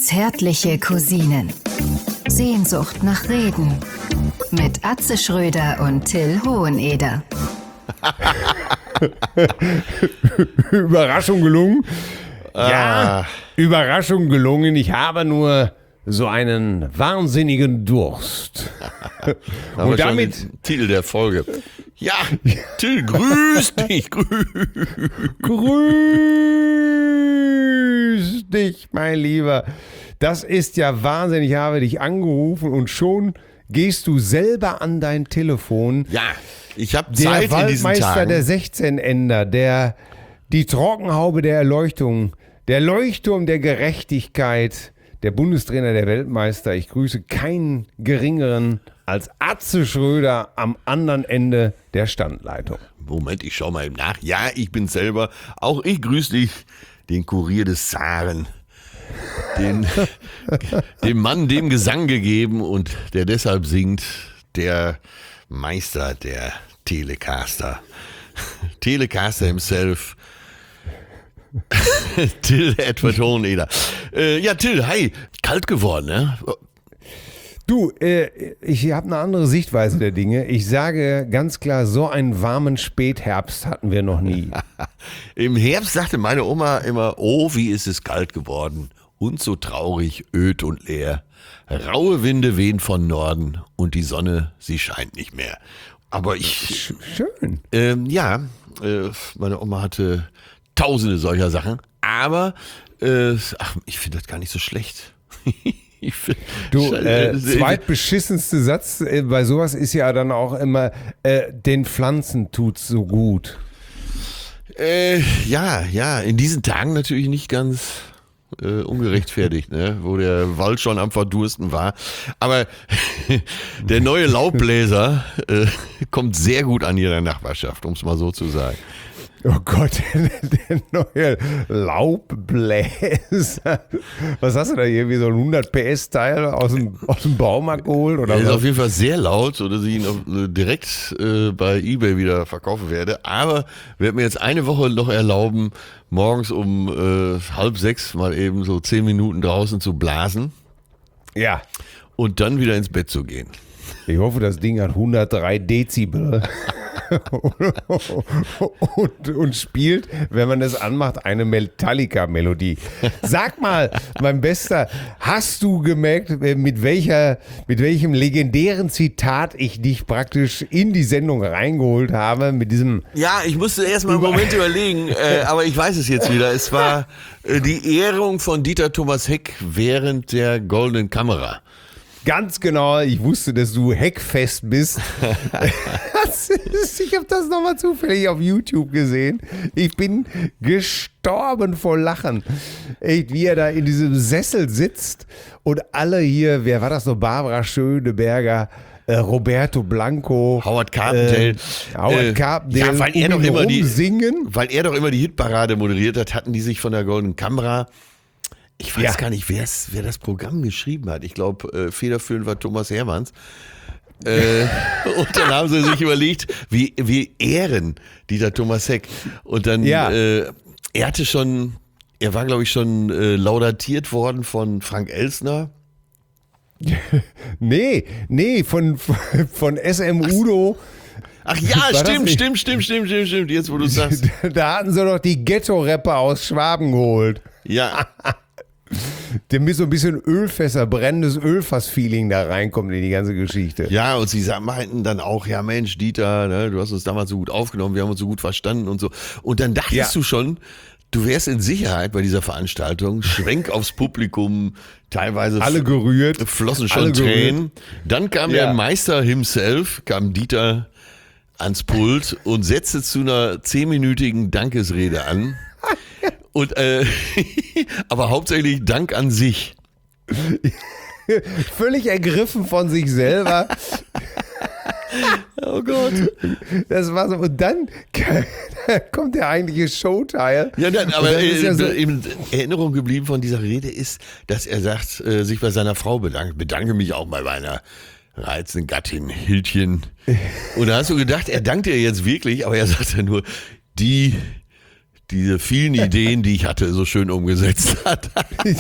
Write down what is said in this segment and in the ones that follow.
Zärtliche Cousinen. Sehnsucht nach Reden. Mit Atze Schröder und Till Hoheneder. Überraschung gelungen. Ja, Überraschung gelungen. Ich habe nur so einen wahnsinnigen Durst. Und damit den Titel der Folge. Ja, Till, grüß dich. Grüß dich, mein Lieber. Das ist ja Wahnsinn. Ich habe dich angerufen und schon gehst du selber an dein Telefon. Ja, ich habe Zeit in diesen Tagen. Der Waldmeister der 16-Ender, die Trockenhaube der Erleuchtung, der Leuchtturm der Gerechtigkeit, der Bundestrainer der Weltmeister. Ich grüße keinen geringeren als Atze Schröder am anderen Ende der Standleitung. Moment, ich schau mal eben nach. Ja, ich bin selber. Auch ich grüße dich, den Kurier des Zaren. Dem Mann, dem Gesang gegeben und der deshalb singt, der Meister der Telecaster. Telecaster himself. Till Edward Hoheneder. Ja, Till, hi. Kalt geworden, ne? Du, ich habe eine andere Sichtweise der Dinge. Ich sage ganz klar, so einen warmen Spätherbst hatten wir noch nie. Im Herbst sagte meine Oma immer, oh, wie ist es kalt geworden. Und so traurig, öd und leer. Raue Winde wehen von Norden und die Sonne, sie scheint nicht mehr. Aber ich... Schön. Meine Oma hatte tausende solcher Sachen. Aber, ich finde das gar nicht so schlecht. Zweitbeschissenste Satz bei sowas ist ja dann auch immer, den Pflanzen tut's so gut. Ja, in diesen Tagen natürlich nicht ganz ungerechtfertigt, ne? Wo der Wald schon am Verdursten war. Aber der neue Laubbläser kommt sehr gut an ihrer Nachbarschaft, um es mal so zu sagen. Oh Gott, der neue Laubbläser. Was hast du da hier, wie so ein 100 PS-Teil aus dem Baumarkt geholt? Oder der ist was? auf jeden Fall sehr laut, sodass ich ihn direkt bei eBay wieder verkaufen werde. Aber werde mir jetzt eine Woche noch erlauben, morgens um 5:30 mal eben so 10 Minuten draußen zu blasen. Ja. Und dann wieder ins Bett zu gehen. Ich hoffe, das Ding hat 103 Dezibel. und spielt, wenn man es anmacht, eine Metallica-Melodie. Sag mal, mein Bester, hast du gemerkt, mit welchem legendären Zitat ich dich praktisch in die Sendung reingeholt habe? Mit diesem. Ja, ich musste erst mal einen Moment überlegen, aber ich weiß es jetzt wieder. Es war die Ehrung von Dieter Thomas Heck während der Goldenen Kamera. Ganz genau, ich wusste, dass du heckfest bist. Ich habe das nochmal zufällig auf YouTube gesehen. Ich bin gestorben vor Lachen. Echt, wie er da in diesem Sessel sitzt und alle hier, wer war das noch? Barbara Schöneberger, Roberto Blanco, Howard Carpendale. Ja, weil er doch immer die Hitparade moderiert hat, hatten die sich von der Goldenen Kamera. Ich weiß gar nicht, wer das Programm geschrieben hat. Ich glaube, federführend war Thomas Hermanns. Und dann haben sie sich überlegt, wie ehren Dieter Thomas Heck. Und dann, er war, glaube ich, schon laudatiert worden von Frank Elsner. Nee, von SM Udo. Ach ja, stimmt. Jetzt, wo du sagst. Da hatten sie doch die Ghetto-Rapper aus Schwaben geholt. Ja. Dem so ein bisschen Ölfässer, brennendes Ölfass-Feeling da reinkommt in die ganze Geschichte. Ja, und sie meinten dann auch, ja Mensch, Dieter, ne, du hast uns damals so gut aufgenommen, wir haben uns so gut verstanden und so. Und dann dachtest du schon, du wärst in Sicherheit bei dieser Veranstaltung. Schwenk aufs Publikum, teilweise alle gerührt, flossen schon Tränen. Dann kam der Meister himself, kam Dieter ans Pult und setzte zu einer 10-minütigen Dankesrede an. Und aber hauptsächlich Dank an sich. Völlig ergriffen von sich selber. Oh Gott. Das war so. Und dann kommt der eigentliche Showteil. Ja, aber in Erinnerung geblieben von dieser Rede ist, dass er sagt, sich bei seiner Frau bedankt. Bedanke mich auch bei meiner reizenden Gattin Hildchen. Und da hast du gedacht, er dankt ihr jetzt wirklich, aber er sagt ja nur, die diese vielen Ideen, die ich hatte, so schön umgesetzt hat.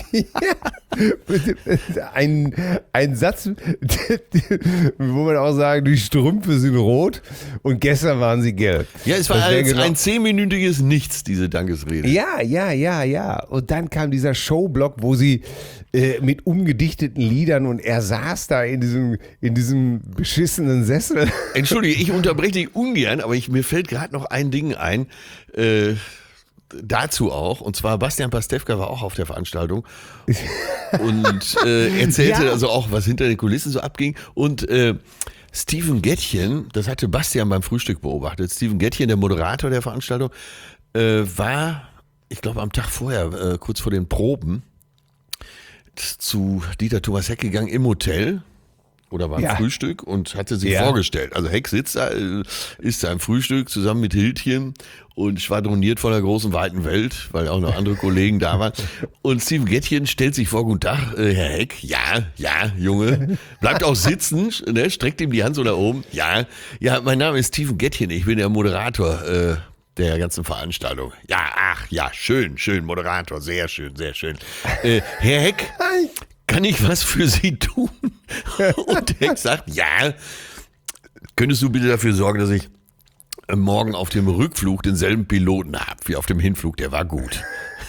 Ein Satz, wo man auch sagen, die Strümpfe sind rot und gestern waren sie gelb. Ja, es war ein 10-minütiges Nichts, diese Dankesrede. Ja. Und dann kam dieser Showblock, wo sie mit umgedichteten Liedern und er saß da in diesem beschissenen Sessel. Entschuldige, ich unterbreche dich ungern, aber mir fällt gerade noch ein Ding ein, dazu auch, und zwar Bastian Pastewka war auch auf der Veranstaltung und erzählte also auch, was hinter den Kulissen so abging und Steven Gätchen, das hatte Bastian beim Frühstück beobachtet, Steven Gätchen, der Moderator der Veranstaltung, war, ich glaube am Tag vorher, kurz vor den Proben, zu Dieter Thomas Heck gegangen im Hotel oder beim Frühstück und hatte sich vorgestellt. Also Heck sitzt da, isst sein Frühstück zusammen mit Hildchen und schwadroniert von der großen, weiten Welt, weil auch noch andere Kollegen da waren. Und Steven Gätchen stellt sich vor, guten Tag, Herr Heck. Ja, Junge. Bleibt auch sitzen, ne, streckt ihm die Hand so nach oben. Ja, mein Name ist Steven Gätchen, ich bin der Moderator der ganzen Veranstaltung. Ja, schön, Moderator, sehr schön. Herr Heck, kann ich was für Sie tun? Und Heck sagt, ja, könntest du bitte dafür sorgen, dass ich morgen auf dem Rückflug denselben Piloten habe wie auf dem Hinflug, der war gut.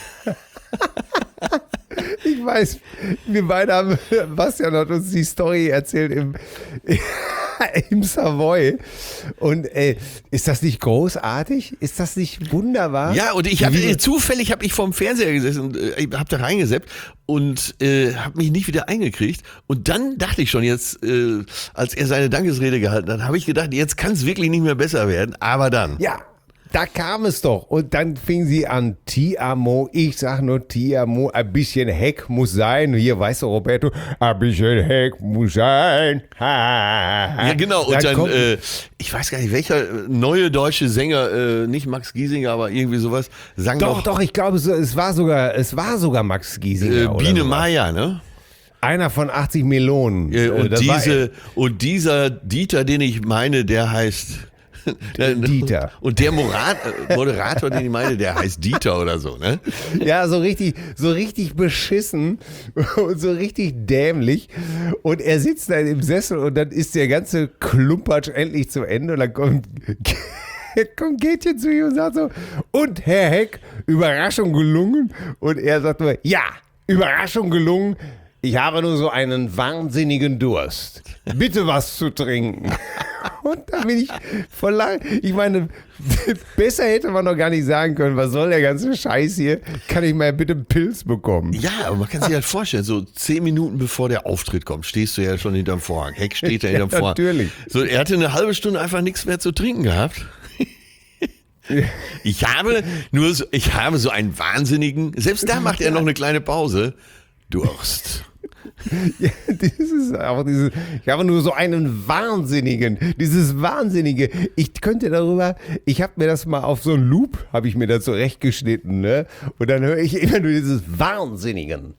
Ich weiß, wir beide haben, Bastian hat uns die Story erzählt im Savoy. Und ist das nicht großartig? Ist das nicht wunderbar? Ja, und zufällig habe ich vorm Fernseher gesessen und habe da reingeseppt und habe mich nicht wieder eingekriegt. Und dann dachte ich schon jetzt, als er seine Dankesrede gehalten hat, habe ich gedacht, jetzt kann es wirklich nicht mehr besser werden. Aber dann. Ja. Da kam es doch. Und dann fing sie an, Ti amo, ich sag nur Ti amo, ein bisschen Heck muss sein. Hier, weißt du, Roberto, ein bisschen Heck muss sein. Ja, genau. Und dann ich weiß gar nicht, welcher neue deutsche Sänger, nicht Max Giesinger, aber irgendwie sowas, sang Doch, ich glaube, es war sogar Max Giesinger. Biene Maya, ne? Einer von 80 Melonen. Und dieser Dieter, den ich meine, der heißt... Dieter. Und der Moderator, den ich meine, der heißt Dieter oder so, ne? Ja, so richtig beschissen und so richtig dämlich. Und er sitzt da im Sessel und dann ist der ganze Klumpatsch endlich zu Ende und dann kommt Gätchen zu ihm und sagt so, und Herr Heck, Überraschung gelungen? Und er sagt nur, ja, Überraschung gelungen. Ich habe nur so einen wahnsinnigen Durst. Bitte was zu trinken. Und da bin ich voll lang. Ich meine, besser hätte man doch gar nicht sagen können, was soll der ganze Scheiß hier? Kann ich mal bitte einen Pilz bekommen? Ja, aber man kann sich halt vorstellen, so 10 Minuten bevor der Auftritt kommt, stehst du ja schon hinterm Vorhang. Heck steht da hinterm Vorhang. Natürlich. So, er hatte eine halbe Stunde einfach nichts mehr zu trinken gehabt. Ich habe so einen wahnsinnigen, selbst da macht er noch eine kleine Pause, Durst. Ja, ich habe nur so einen dieses Wahnsinnige. Ich habe mir das mal auf so einen Loop, habe ich mir das zurechtgeschnitten, ne? Und dann höre ich immer nur dieses Wahnsinnigen.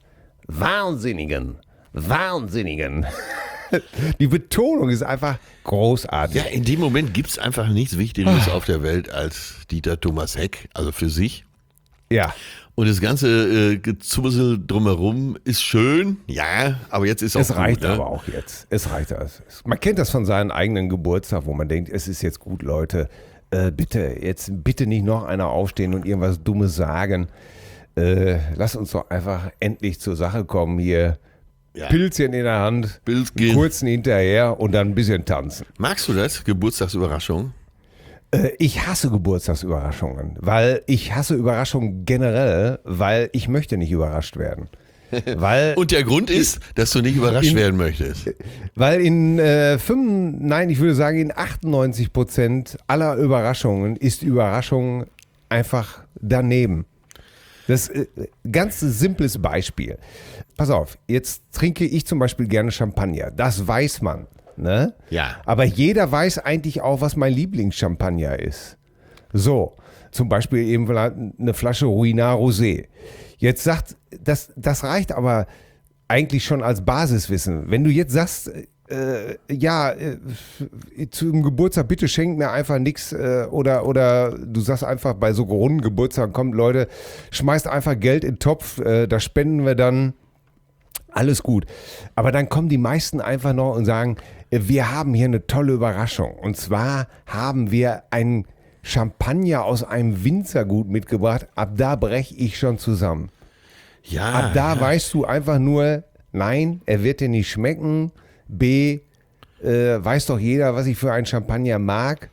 Die Betonung ist einfach großartig. Ja, in dem Moment gibt es einfach nichts Wichtigeres auf der Welt als Dieter Thomas Heck, also für sich. Ja. Und das ganze Gezummel drumherum ist schön, ja, aber jetzt ist auch Es reicht gut, ne? aber auch jetzt. Es reicht. Man kennt das von seinem eigenen Geburtstag, wo man denkt, es ist jetzt gut, Leute, bitte nicht noch einer aufstehen und irgendwas Dummes sagen. Lass uns doch einfach endlich zur Sache kommen hier. Ja. Pilzchen in der Hand, kurzen hinterher und dann ein bisschen tanzen. Magst du das, Geburtstagsüberraschung? Ich hasse Geburtstagsüberraschungen, weil ich hasse Überraschungen generell, weil ich möchte nicht überrascht werden. Und der Grund ist, dass du nicht überrascht werden möchtest. Weil ich würde sagen, in 98% aller Überraschungen ist Überraschung einfach daneben. Das ist ein ganz simples Beispiel. Pass auf, jetzt trinke ich zum Beispiel gerne Champagner. Das weiß man. Ne? Ja. Aber jeder weiß eigentlich auch, was mein Lieblingschampagner ist. So, zum Beispiel eben eine Flasche Ruinart Rosé. Jetzt sagt, das reicht aber eigentlich schon als Basiswissen. Wenn du jetzt sagst, zum Geburtstag bitte schenkt mir einfach nichts oder du sagst einfach bei so runden Geburtstagen, kommt Leute, schmeißt einfach Geld in den Topf, da spenden wir dann, alles gut. Aber dann kommen die meisten einfach noch und sagen, wir haben hier eine tolle Überraschung und zwar haben wir einen Champagner aus einem Winzergut mitgebracht, ab da breche ich schon zusammen. Ja. Ab da weißt du einfach nur, nein, er wird dir nicht schmecken. B, weiß doch jeder, was ich für einen Champagner mag.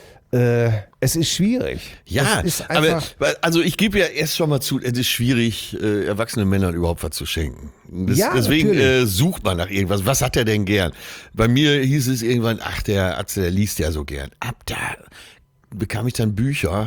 Es ist schwierig. Ja, es ist einfach, aber also ich gebe ja erst schon mal zu, es ist schwierig, erwachsenen Männern überhaupt was zu schenken. Deswegen sucht man nach irgendwas. Was hat er denn gern? Bei mir hieß es irgendwann, ach, der Atze, der liest ja so gern. Ab da bekam ich dann Bücher.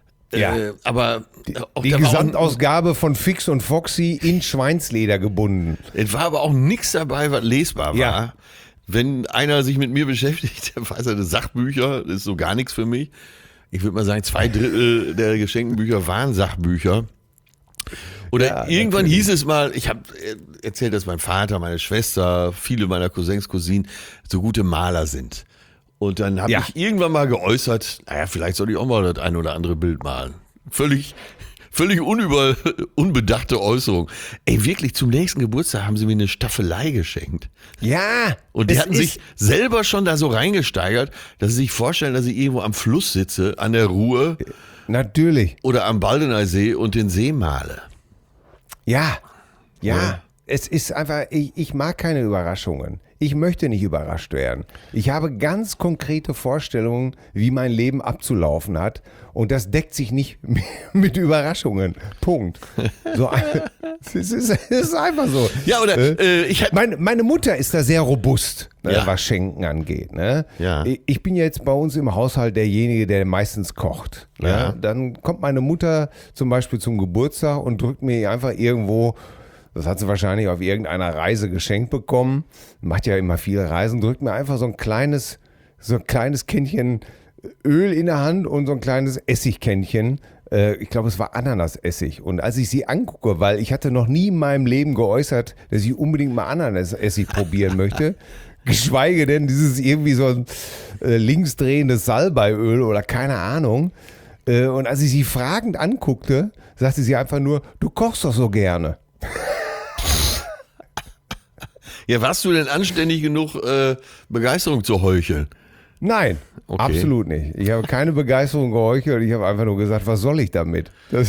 Aber die Gesamtausgabe von Fix und Foxy in Schweinsleder gebunden. Es war aber auch nichts dabei, was lesbar war. Ja. Wenn einer sich mit mir beschäftigt, dann weiß er, das Sachbücher, das ist so gar nichts für mich. Ich würde mal sagen, 2/3 der geschenkten Bücher waren Sachbücher. Oder irgendwann hieß es mal, ich habe erzählt, dass mein Vater, meine Schwester, viele meiner Cousins, Cousinen so gute Maler sind. Und dann habe ich irgendwann mal geäußert, naja, vielleicht soll ich auch mal das ein oder andere Bild malen. Völlig unbedachte Äußerung. Ey, wirklich, zum nächsten Geburtstag haben sie mir eine Staffelei geschenkt. Ja. Und die hatten sich selber schon da so reingesteigert, dass sie sich vorstellen, dass ich irgendwo am Fluss sitze, an der Ruhr. Natürlich. Oder am Baldeneysee und den See male. Ja. Es ist einfach, ich mag keine Überraschungen. Ich möchte nicht überrascht werden. Ich habe ganz konkrete Vorstellungen, wie mein Leben abzulaufen hat. Und das deckt sich nicht mit Überraschungen. Punkt. So, es ist einfach so. Ja, oder meine Mutter ist da sehr robust, was Schenken angeht. Ne? Ja. Ich bin jetzt bei uns im Haushalt derjenige, der meistens kocht. Ne? Ja. Dann kommt meine Mutter zum Beispiel zum Geburtstag und drückt mir einfach irgendwo, das hat sie wahrscheinlich auf irgendeiner Reise geschenkt bekommen, macht ja immer viele Reisen, drückt mir einfach so ein kleines Kännchen Öl in der Hand und so ein kleines Essigkännchen. Ich glaube, es war Ananasessig. Und als ich sie angucke, weil ich hatte noch nie in meinem Leben geäußert, dass ich unbedingt mal Ananasessig probieren möchte, geschweige denn dieses irgendwie so ein linksdrehendes Salbeiöl oder keine Ahnung. Und als ich sie fragend anguckte, sagte sie einfach nur, du kochst doch so gerne. Ja, warst du denn anständig genug, Begeisterung zu heucheln? Nein, absolut nicht. Ich habe keine Begeisterung geheuchelt. Ich habe einfach nur gesagt, was soll ich damit?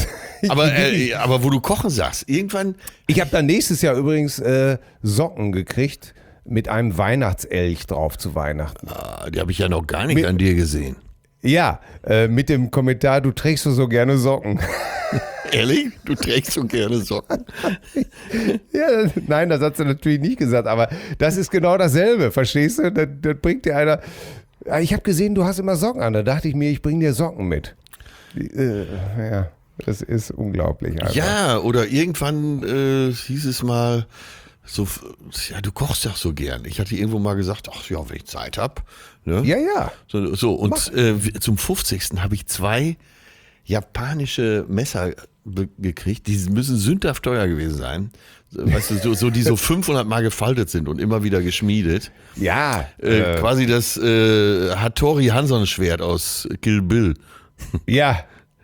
Aber wo du Kochen sagst, irgendwann... Ich habe dann nächstes Jahr übrigens Socken gekriegt mit einem Weihnachtselch drauf zu Weihnachten. Die habe ich ja noch gar nicht an dir gesehen. Ja, mit dem Kommentar, du trägst so gerne Socken. Ehrlich? Du trägst so gerne Socken? Ja, nein, das hat sie natürlich nicht gesagt, aber das ist genau dasselbe, verstehst du? Das bringt dir einer... Ich habe gesehen, du hast immer Socken an, da dachte ich mir, ich bringe dir Socken mit. Ja, das ist unglaublich. Einfach. Ja, oder irgendwann hieß es mal, so, ja, du kochst ja so gern. Ich hatte irgendwo mal gesagt, ach ja, wenn ich Zeit habe. Ne? Ja. So und zum 50. habe ich 2 japanische Messer gekriegt, die müssen sündhaft teuer gewesen sein. Weißt du, die so 500 Mal gefaltet sind und immer wieder geschmiedet. Ja. Quasi das Hattori Hanson-Schwert aus Kill Bill. Ja.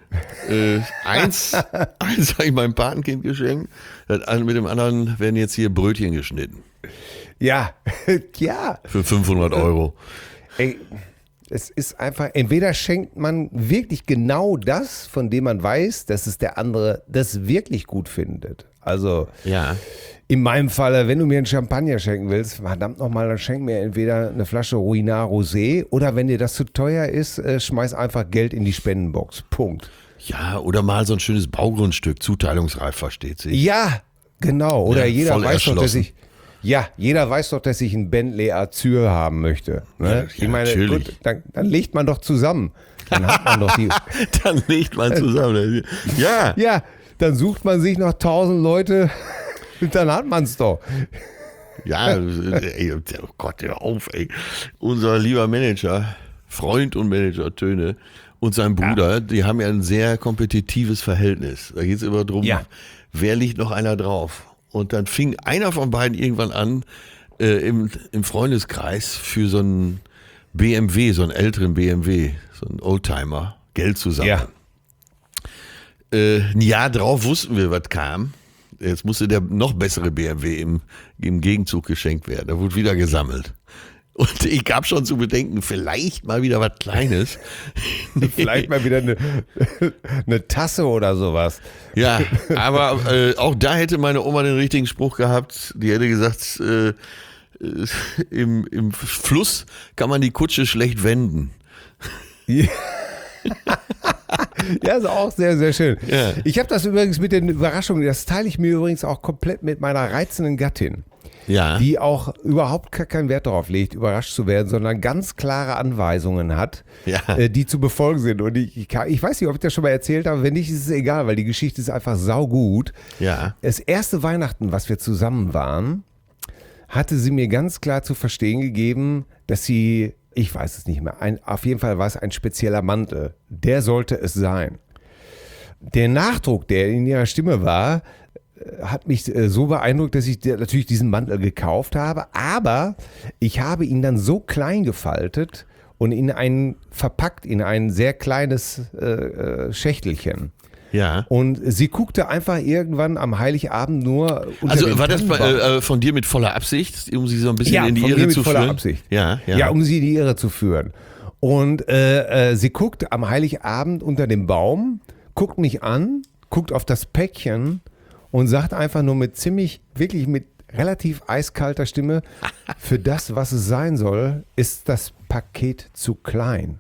Eins habe ich meinem Patenkind geschenkt, mit dem anderen werden jetzt hier Brötchen geschnitten. Ja. Für 500 Euro. Ey, es ist einfach, entweder schenkt man wirklich genau das, von dem man weiß, dass es der andere das wirklich gut findet. Also in meinem Falle, wenn du mir einen Champagner schenken willst, verdammt nochmal, dann schenk mir entweder eine Flasche Ruinart Rosé oder wenn dir das zu teuer ist, schmeiß einfach Geld in die Spendenbox. Punkt. Ja, oder mal so ein schönes Baugrundstück, zuteilungsreif, versteht sich. Ja, genau. Oder jeder weiß doch, dass ich... Ja, jeder weiß doch, dass ich einen Bentley Azure haben möchte. Ne? Ja, ich meine, natürlich. Gut, dann legt man doch zusammen. Dann hat man doch die. Dann legt man zusammen. Ja. Ja, dann sucht man sich noch 1000 Leute. Dann hat man es doch. Ja, ey, oh Gott, hör auf, ey. Unser lieber Manager, Freund und Manager Töne und sein Bruder, die haben ja ein sehr kompetitives Verhältnis. Da geht es immer darum, wer liegt noch einer drauf. Und dann fing einer von beiden irgendwann an, im Freundeskreis für so einen BMW, so einen älteren BMW, so einen Oldtimer, Geld zusammen. Ja. Ein Jahr drauf wussten wir, was kam. Jetzt musste der noch bessere BMW im Gegenzug geschenkt werden. Da wurde wieder gesammelt. Und ich gab schon zu bedenken, vielleicht mal wieder was Kleines. Vielleicht mal wieder eine Tasse oder sowas. Ja, aber auch da hätte meine Oma den richtigen Spruch gehabt. Die hätte gesagt, im Fluss kann man die Kutsche schlecht wenden. Ja. Ja, ist auch sehr, sehr schön. Ja. Ich habe das übrigens mit den Überraschungen, das teile ich mir übrigens auch komplett mit meiner reizenden Gattin, Ja. die auch überhaupt keinen Wert darauf legt, überrascht zu werden, sondern ganz klare Anweisungen hat, Ja. die zu befolgen sind. Und ich weiß nicht, ob ich das schon mal erzählt habe, wenn nicht, ist es egal, weil die Geschichte ist einfach saugut. Ja. Das erste Weihnachten, was wir zusammen waren, hatte sie mir ganz klar zu verstehen gegeben, dass sie, ich weiß es nicht mehr, auf jeden Fall war es ein spezieller Mantel. Der sollte es sein. Der Nachdruck, der in ihrer Stimme war, hat mich so beeindruckt, dass ich natürlich diesen Mantel gekauft habe, aber ich habe ihn dann so klein gefaltet und verpackt in ein sehr kleines Schächtelchen. Ja. Und sie guckte einfach irgendwann am Heiligabend nur unter Also den war das Tannenbaum. von dir mit voller Absicht, um sie so ein bisschen in die von mir Irre mit zu voller führen? Absicht. Ja. Ja, um sie in die Irre zu führen. Und sie guckt am Heiligabend unter dem Baum, guckt mich an, guckt auf das Päckchen und sagt einfach nur wirklich mit relativ eiskalter Stimme, für das, was es sein soll, ist das Paket zu klein.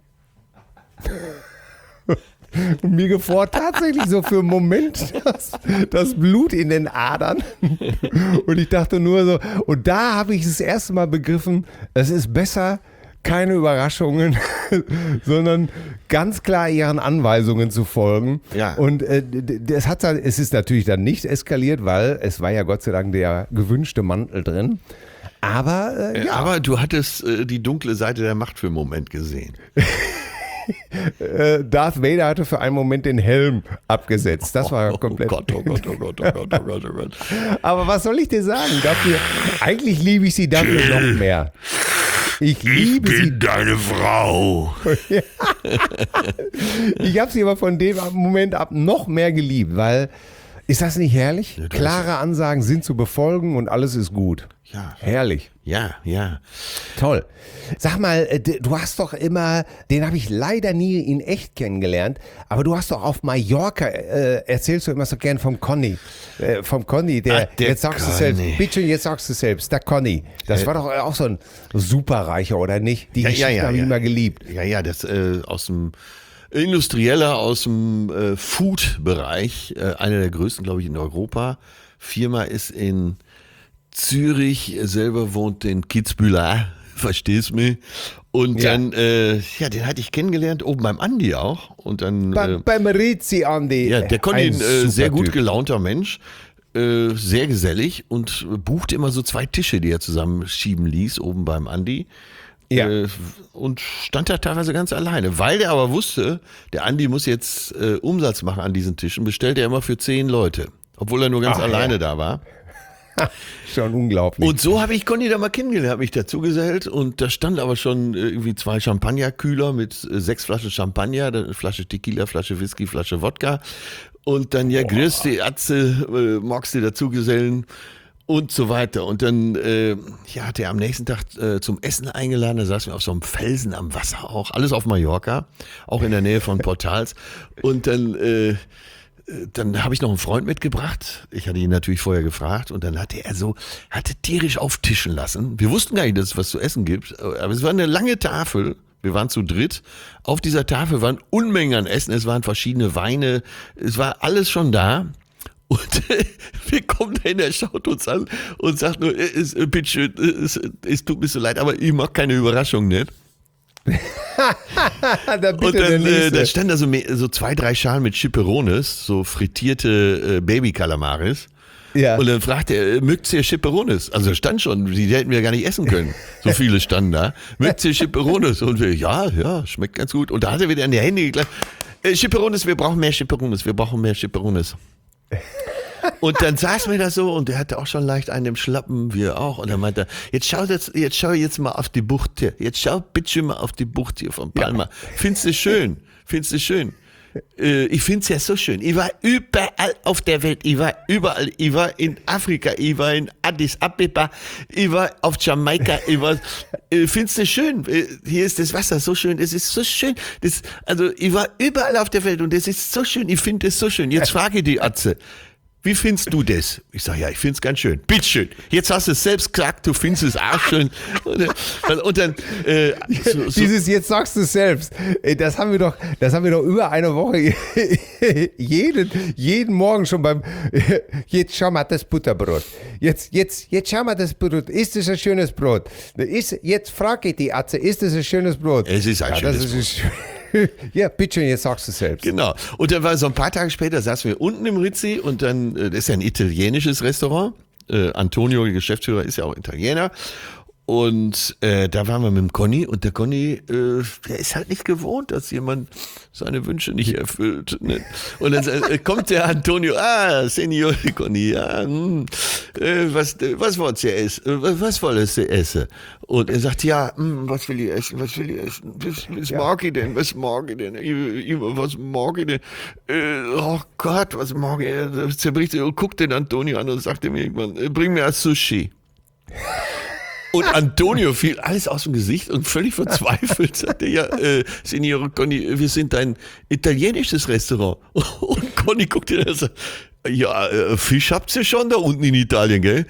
Und mir gefror tatsächlich so für einen Moment das Blut in den Adern. Und ich dachte nur so, und da habe ich das erste Mal begriffen, es ist besser, keine Überraschungen, sondern ganz klar ihren Anweisungen zu folgen. Ja. Und es ist natürlich dann nicht eskaliert, weil es war ja Gott sei Dank der gewünschte Mantel drin. Aber ja. Aber du hattest die dunkle Seite der Macht für einen Moment gesehen. Darth Vader hatte für einen Moment den Helm abgesetzt. Das war komplett. Oh Gott, oh Gott, oh Gott, oh Gott, oh Gott, oh Gott. Aber was soll ich dir sagen? Eigentlich liebe ich sie dafür noch mehr. Ich liebe sie. Deine Frau. Ich habe sie aber von dem Moment ab noch mehr geliebt, weil, ist das nicht herrlich? Ja, Klare Ansagen sind zu befolgen und alles ist gut. Ja. Herrlich. Ja. Toll. Sag mal, du hast doch immer, den habe ich leider nie in echt kennengelernt, aber du hast doch auf Mallorca, erzählst du immer so gern vom Conny. Vom Conny, der jetzt sagst du selbst, bitte, jetzt sagst du selbst, der Conny. Das war doch auch so ein Superreicher, oder nicht? Die Geschichte habe ich immer geliebt. Ja, das aus dem Industrieller, aus dem Food-Bereich, einer der größten, glaube ich, in Europa. Firma ist in Zürich, selber wohnt in Kitzbühel, verstehst mich? Und dann, den hatte ich kennengelernt, oben beim Andi auch. Und dann, beim Rizzi Andi. ja, der Conny, ein sehr gut Typ. gelaunter Mensch, sehr gesellig und buchte immer so 2 Tische, die er zusammenschieben ließ, oben beim Andi. Ja. Und stand da teilweise ganz alleine. Weil der aber wusste, der Andi muss jetzt Umsatz machen an diesen Tischen, bestellt er immer für 10 Leute. Obwohl er nur ganz alleine da war. Schon unglaublich. Und so habe ich Conny da mal kennengelernt, habe mich dazugesellt und da stand aber schon irgendwie 2 Champagnerkühler mit 6 Flaschen Champagner, eine Flasche Tequila, Flasche Whisky, Flasche Wodka und dann grüß die Atze, magst du dazugesellen und so weiter. Und dann hat er am nächsten Tag zum Essen eingeladen, da saßen wir auf so einem Felsen am Wasser auch, alles auf Mallorca, auch in der Nähe von Portals und dann habe ich noch einen Freund mitgebracht. Ich hatte ihn natürlich vorher gefragt und dann hatte tierisch auftischen lassen. Wir wussten gar nicht, dass es was zu essen gibt, aber es war eine lange Tafel. Wir waren zu dritt. Auf dieser Tafel waren Unmengen an Essen. Es waren verschiedene Weine. Es war alles schon da. Und wir kommen dahin, er schaut uns an und sagt nur, bitte, es tut mir so leid, aber ich mache keine Überraschung, nicht? Und dann da stand da so 2, 3 Schalen mit Chipperones, so frittierte Baby-Calamaris. Ja. Und dann fragte er, mögt ihr Chipperones? Also da stand schon, die hätten wir gar nicht essen können. So viele standen da. Mögt ihr Chipperones? Und wir, ja, schmeckt ganz gut. Und da hat er wieder an die Hände geklatscht. Chipperones, wir brauchen mehr Chipperones, wir brauchen mehr Chipperones. Und dann saßen wir da so und der hatte auch schon leicht einen im Schlappen, wir auch. Und dann meinte er, jetzt schau jetzt mal auf die Bucht hier. Jetzt schau bitte mal auf die Bucht hier von Palma. Findest du schön? Ich finde es ja so schön. Ich war überall auf der Welt. Ich war überall. Ich war in Afrika. Ich war in Addis Abeba. Ich war auf Jamaika. Findest du schön? Hier ist das Wasser so schön. Es ist so schön. Ich war überall auf der Welt und es ist so schön. Ich finde es so schön. Jetzt frage ich die Atze. Wie findest du das? Ich sage, ja, ich finde es ganz schön. Bitteschön. Jetzt hast du es selbst gesagt, du findest es auch schön. Und dann Dieses jetzt sagst du es selbst. Das haben wir doch über eine Woche jeden Morgen schon jetzt schau mal das Butterbrot. Jetzt schau mal das Brot. Ist das ein schönes Brot? Jetzt frage ich die Atze, ist das ein schönes Brot? Es ist ein schönes Brot. Ja, bitteschön, jetzt sagst du es selbst. Genau. Und dann war so ein paar Tage später, saßen wir unten im Rizzi und dann, das ist ja ein italienisches Restaurant. Antonio, der Geschäftsführer, ist ja auch Italiener. Und da waren wir mit dem Conny und der Conny, der ist halt nicht gewohnt, dass jemand seine Wünsche nicht erfüllt. Ne? Und dann kommt der Antonio, Senior Conny, was wollt ihr essen? Was wolltest du essen? Und er sagt, was will ich essen? Was mag ich denn? Was mag ich denn? Was mag ich denn? Oh Gott, was mag ich? Zerbricht. Guckt den Antonio an und sagt ihm irgendwann, bring mir ein Sushi. Und Antonio fiel alles aus dem Gesicht und völlig verzweifelt sagte, Signore Conny, wir sind ein italienisches Restaurant. Und Conny guckte ihn und sagt, Fisch habt ihr schon da unten in Italien, gell?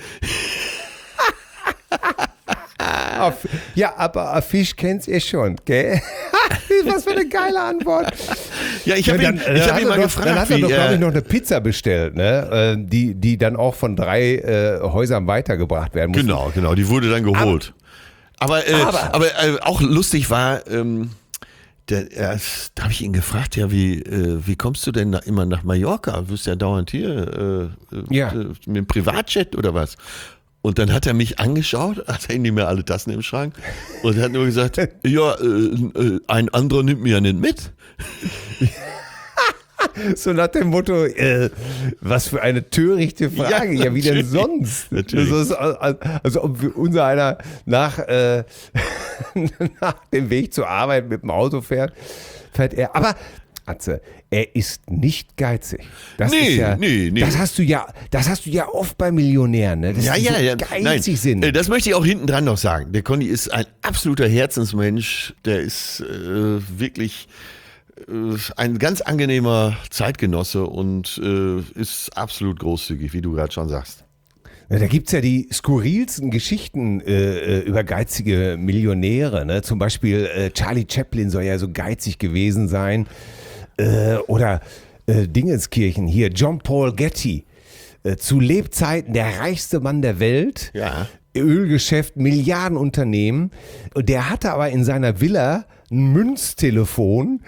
Ja, aber Fisch kennt ihr schon, gell? Was für eine geile Antwort. Ja, ich habe ihn mal gefragt. Dann hat er doch, glaube ich, noch eine Pizza bestellt, ne? Die dann auch von 3 Häusern weitergebracht werden musste. Genau, die wurde dann geholt. Aber auch lustig war, da habe ich ihn gefragt, wie kommst du denn immer nach Mallorca? Du bist ja dauernd hier mit dem Privatjet oder was? Und dann hat er mich angeschaut, hat er nicht mehr alle Tassen im Schrank und hat nur gesagt, ein anderer nimmt mich ja nicht mit. So nach dem Motto, was für eine törichte Frage, ja wie denn sonst? Natürlich. Also ob unser einer nach dem Weg zur Arbeit mit dem Auto fährt er. Aber Atze, er ist nicht geizig. Nee. Das hast du ja oft bei Millionären, ne? Dass die so geizig sind. Das möchte ich auch hinten dran noch sagen. Der Conny ist ein absoluter Herzensmensch. Der ist wirklich ein ganz angenehmer Zeitgenosse und ist absolut großzügig, wie du gerade schon sagst. Ja, da gibt es ja die skurrilsten Geschichten über geizige Millionäre. Ne? Zum Beispiel Charlie Chaplin soll ja so geizig gewesen sein. Oder Dingenskirchen hier, John Paul Getty. Zu Lebzeiten der reichste Mann der Welt. Ja. Ölgeschäft, Milliardenunternehmen. Und der hatte aber in seiner Villa ein Münztelefon,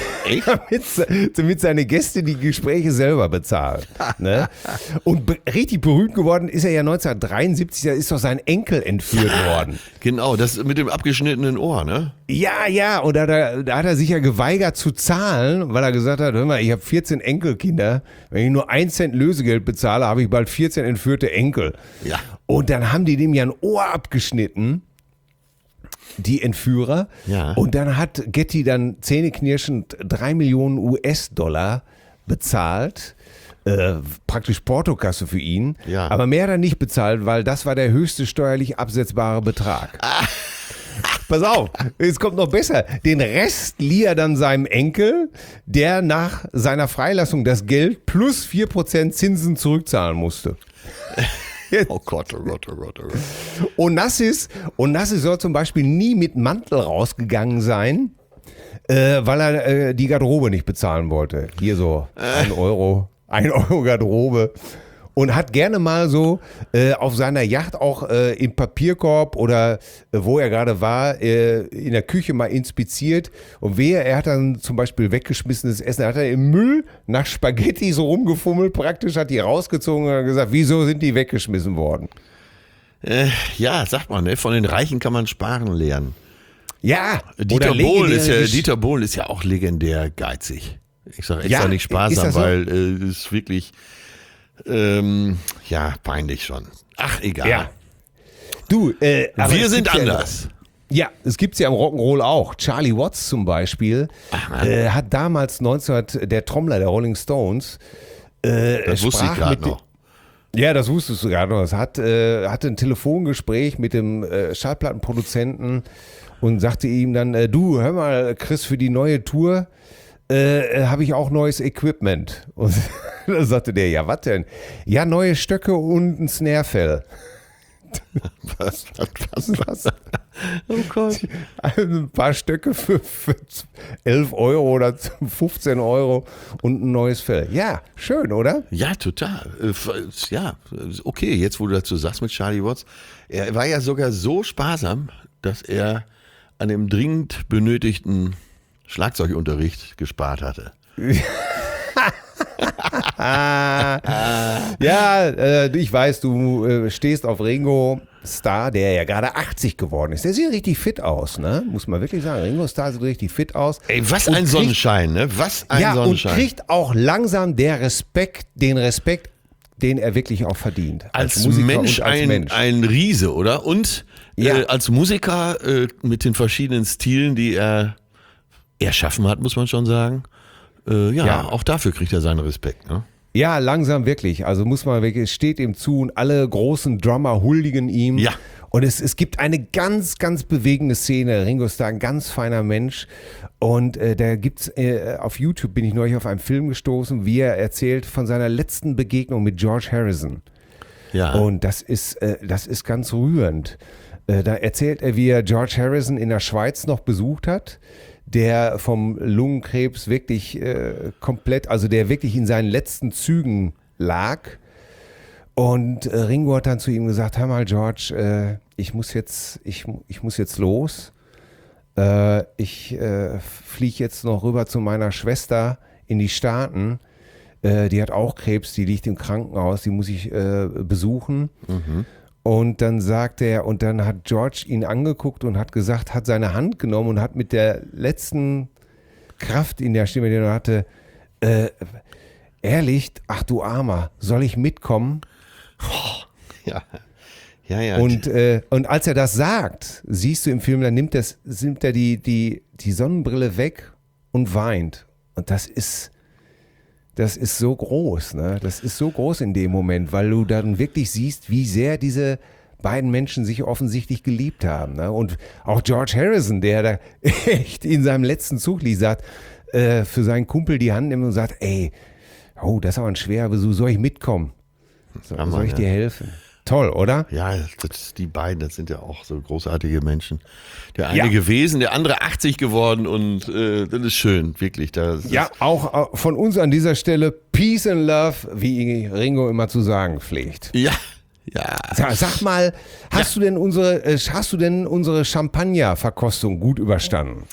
damit seine Gäste die Gespräche selber bezahlen. Ne? Und richtig berühmt geworden ist er ja 1973, da ist doch sein Enkel entführt worden. Genau, das mit dem abgeschnittenen Ohr, ne? Ja, und da hat er sich ja geweigert zu zahlen, weil er gesagt hat, hör mal, ich habe 14 Enkelkinder, wenn ich nur 1 Cent Lösegeld bezahle, habe ich bald 14 entführte Enkel. Ja. Und dann haben die dem ja ein Ohr abgeschnitten, die Entführer. Ja. Und dann hat Getty dann zähneknirschend 3 Millionen US-Dollar bezahlt. Praktisch Portokasse für ihn. Ja. Aber mehr hat er nicht bezahlt, weil das war der höchste steuerlich absetzbare Betrag. Pass auf, es kommt noch besser. Den Rest lieh er dann seinem Enkel, der nach seiner Freilassung das Geld plus 4% Zinsen zurückzahlen musste. Oh Gott. Onassis soll zum Beispiel nie mit Mantel rausgegangen sein, weil er die Garderobe nicht bezahlen wollte. Hier so 1 Euro Garderobe. Und hat gerne mal so auf seiner Yacht auch im Papierkorb oder wo er gerade war, in der Küche mal inspiziert. Und er hat dann zum Beispiel weggeschmissenes Essen, er hat er im Müll nach Spaghetti so rumgefummelt, praktisch hat die rausgezogen und hat gesagt, wieso sind die weggeschmissen worden? Ja, sagt man, ne? Von den Reichen kann man sparen lernen. Ja, Dieter Bohlen ist ja auch legendär geizig. Ich sage extra nicht sparsam, weil es wirklich Ja, peinlich schon. Ach, egal. Ja. Du, aber Wir es sind gibt anders. Ja, es gibt's ja im Rock'n'Roll auch. Charlie Watts zum Beispiel hat damals der Trommler der Rolling Stones, Das wusste ich sprach gerade mit noch. Ja, das wusstest du gerade noch. Es hatte ein Telefongespräch mit dem Schallplattenproduzenten und sagte ihm dann, du, hör mal, Chris, für die neue Tour habe ich auch neues Equipment. Und da sagte der, ja, was denn? Ja, neue Stöcke und ein Snarefell. Was? Oh Gott. Ein paar Stöcke für 11 Euro oder 15 Euro und ein neues Fell. Ja, schön, oder? Ja, total. Ja, okay, jetzt wo du dazu sagst mit Charlie Watts, er war ja sogar so sparsam, dass er an dem dringend benötigten Schlagzeugunterricht gespart hatte. Ja, ich weiß, du stehst auf Ringo Starr, der ja gerade 80 geworden ist. Der sieht richtig fit aus, ne? Muss man wirklich sagen. Ringo Starr sieht richtig fit aus. Ey, was ein Sonnenschein, ne? Was ein Sonnenschein. Und kriegt auch langsam den Respekt, den er wirklich auch verdient. Als Musiker Mensch, und als Mensch. ein Riese, oder? Und als Musiker mit den verschiedenen Stilen, die er erschaffen hat, muss man schon sagen. Auch dafür kriegt er seinen Respekt, ne? Ja, langsam wirklich. Also muss man wirklich, es steht ihm zu und alle großen Drummer huldigen ihm. Ja. Und es gibt eine ganz, ganz bewegende Szene. Ringo Starr, ein ganz feiner Mensch. Und da gibt's auf YouTube, bin ich neulich auf einen Film gestoßen, wie er erzählt von seiner letzten Begegnung mit George Harrison. Ja. Und das ist ganz rührend. Da erzählt er, wie er George Harrison in der Schweiz noch besucht hat, der vom Lungenkrebs wirklich komplett, also der wirklich in seinen letzten Zügen lag. Und Ringo hat dann zu ihm gesagt, hör mal George, ich muss jetzt los. Ich fliege jetzt noch rüber zu meiner Schwester in die Staaten. Die hat auch Krebs, die liegt im Krankenhaus, die muss ich besuchen. Mhm. Und dann sagte er, und dann hat George ihn angeguckt und hat gesagt, hat seine Hand genommen und hat mit der letzten Kraft in der Stimme, die er noch hatte, ehrlich, ach du Armer, soll ich mitkommen? Ja. Und als er das sagt, siehst du im Film, dann nimmt er die Sonnenbrille weg und weint. Und das ist so groß, ne? Das ist so groß in dem Moment, weil du dann wirklich siehst, wie sehr diese beiden Menschen sich offensichtlich geliebt haben, ne? Und auch George Harrison, der da echt in seinem letzten Zug liegt, sagt, für seinen Kumpel die Hand nimmt und sagt, ey, oh, das ist aber ein schwerer Besuch, soll ich mitkommen? Soll ich dir helfen? Toll, oder? Ja, die beiden, das sind ja auch so großartige Menschen. Der eine gewesen, der andere 80 geworden und das ist schön, wirklich. Auch von uns an dieser Stelle Peace and Love, wie Ringo immer zu sagen pflegt. Ja. Sag mal, hast du denn unsere Champagner-Verkostung gut überstanden?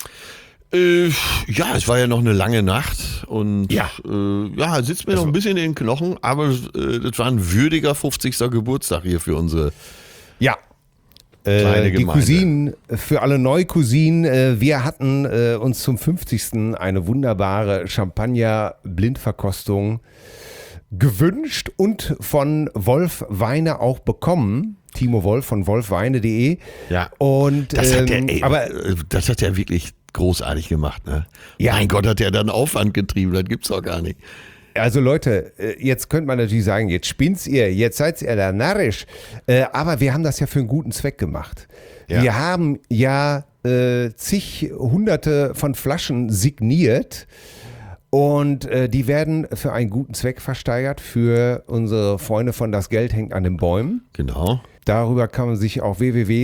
Es war ja noch eine lange Nacht und sitzt mir noch ein bisschen in den Knochen, aber das war ein würdiger 50. Geburtstag hier für unsere kleine Gemeinde. Die Cousinen, für alle Neucousinen, wir hatten uns zum 50. eine wunderbare Champagner-Blindverkostung gewünscht und von Wolf Weine auch bekommen. Timo Wolf von wolfweine.de. Ja. Und das hat er wirklich großartig gemacht, ne? Ja. Mein Gott, hat er dann Aufwand getrieben, das gibt's doch gar nicht. Also Leute, jetzt könnte man natürlich sagen, jetzt spinnt's ihr, jetzt seid ihr da narrisch, aber wir haben das ja für einen guten Zweck gemacht. Ja. Wir haben ja zig Hunderte von Flaschen signiert und die werden für einen guten Zweck versteigert für unsere Freunde von Das Geld hängt an den Bäumen. Genau. Darüber kann man sich auf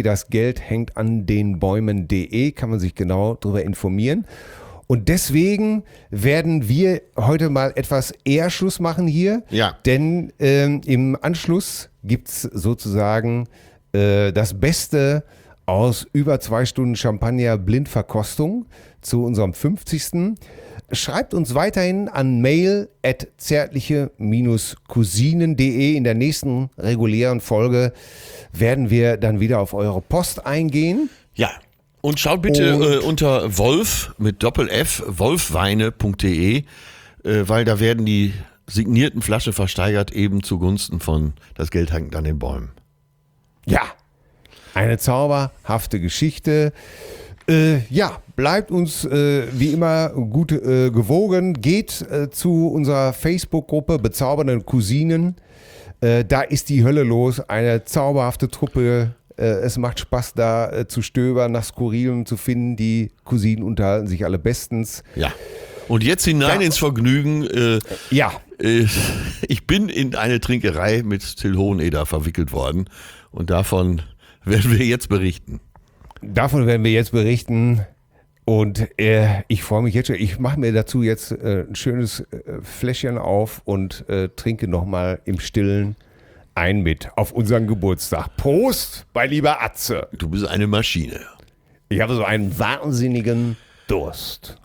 www.dasgeldhängtandenbäumen.de kann man sich genau darüber informieren. Und deswegen werden wir heute mal etwas eher Schluss machen hier. Ja. Denn im Anschluss gibt es sozusagen das Beste aus über 2 Stunden Champagner Blindverkostung zu unserem 50. Schreibt uns weiterhin an mail@zärtliche-cousinen.de. In der nächsten regulären Folge werden wir dann wieder auf eure Post eingehen. Ja, und schaut bitte unter Wolf mit Doppel-F, wolfweine.de, weil da werden die signierten Flasche versteigert, eben zugunsten von Das Geld hängt an den Bäumen. Ja, eine zauberhafte Geschichte. Bleibt uns wie immer gut gewogen. Geht zu unserer Facebook-Gruppe Bezaubernden Cousinen. Da ist die Hölle los. Eine zauberhafte Truppe. Es macht Spaß, da zu stöbern, nach Skurrilen zu finden. Die Cousinen unterhalten sich alle bestens. Ja. Und jetzt hinein ins Vergnügen. Ich bin in eine Trinkerei mit Till Hoheneder verwickelt worden. Und davon werden wir jetzt berichten. Und ich freue mich jetzt schon. Ich mache mir dazu jetzt ein schönes Fläschchen auf und trinke nochmal im Stillen ein mit auf unseren Geburtstag. Prost, mein lieber Atze. Du bist eine Maschine. Ich habe so einen wahnsinnigen Durst.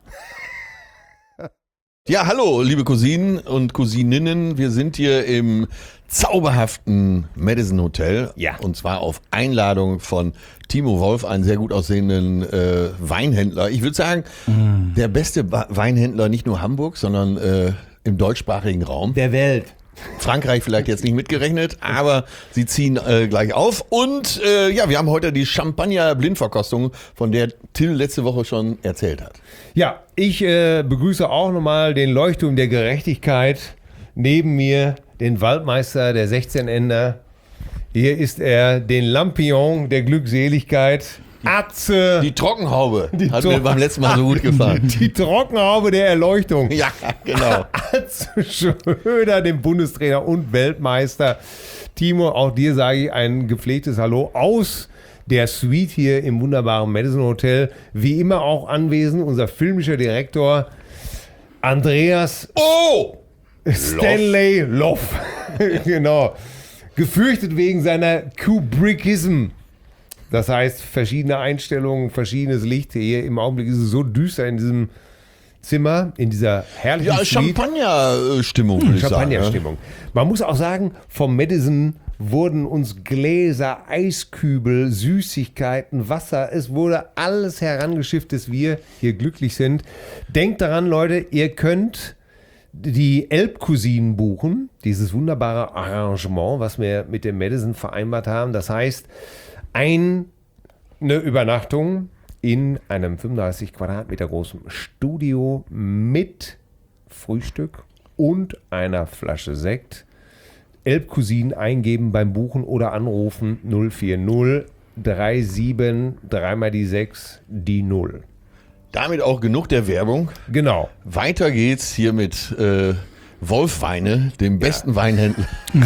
Ja, hallo, liebe Cousinen und Cousininnen. Wir sind hier im zauberhaften Madison Hotel. Ja. Und zwar auf Einladung von Timo Wolf, einen sehr gut aussehenden Weinhändler. Ich würde sagen, der beste Weinhändler nicht nur Hamburgs, sondern im deutschsprachigen Raum. Der Welt. Frankreich vielleicht jetzt nicht mitgerechnet, aber sie ziehen gleich auf. Und wir haben heute die Champagner-Blindverkostung, von der Till letzte Woche schon erzählt hat. Ja, ich begrüße auch nochmal den Leuchtturm der Gerechtigkeit. Neben mir den Waldmeister der 16 Ender. Hier ist er, den Lampion der Glückseligkeit. Atze. Die Trockenhaube hat mir beim letzten Mal so gut gefallen. Die Trockenhaube der Erleuchtung. Ja, genau. Atze Schröder, dem Bundestrainer und Weltmeister. Timo, auch dir sage ich ein gepflegtes Hallo aus der Suite hier im wunderbaren Madison Hotel. Wie immer auch anwesend unser filmischer Direktor Andreas Stanley Loff. Genau. Gefürchtet wegen seiner Kubrickism. Das heißt, verschiedene Einstellungen, verschiedenes Licht. Hier im Augenblick ist es so düster in diesem Zimmer, in dieser herrlichen Suite. Champagner-Stimmung, würde ich sagen. Champagner-Stimmung. Man muss auch sagen, vom Madison wurden uns Gläser, Eiskübel, Süßigkeiten, Wasser, es wurde alles herangeschifft, dass wir hier glücklich sind. Denkt daran, Leute, ihr könnt die Elbcousinen buchen, dieses wunderbare Arrangement, was wir mit dem Madison vereinbart haben. Das heißt, eine Übernachtung in einem 35 Quadratmeter großen Studio mit Frühstück und einer Flasche Sekt. Elbcousinen eingeben beim Buchen oder anrufen 040 37 3 mal die 6 die 0. Damit auch genug der Werbung. Genau. Weiter geht's hier mit Wolf Weine, dem besten Weinhändler.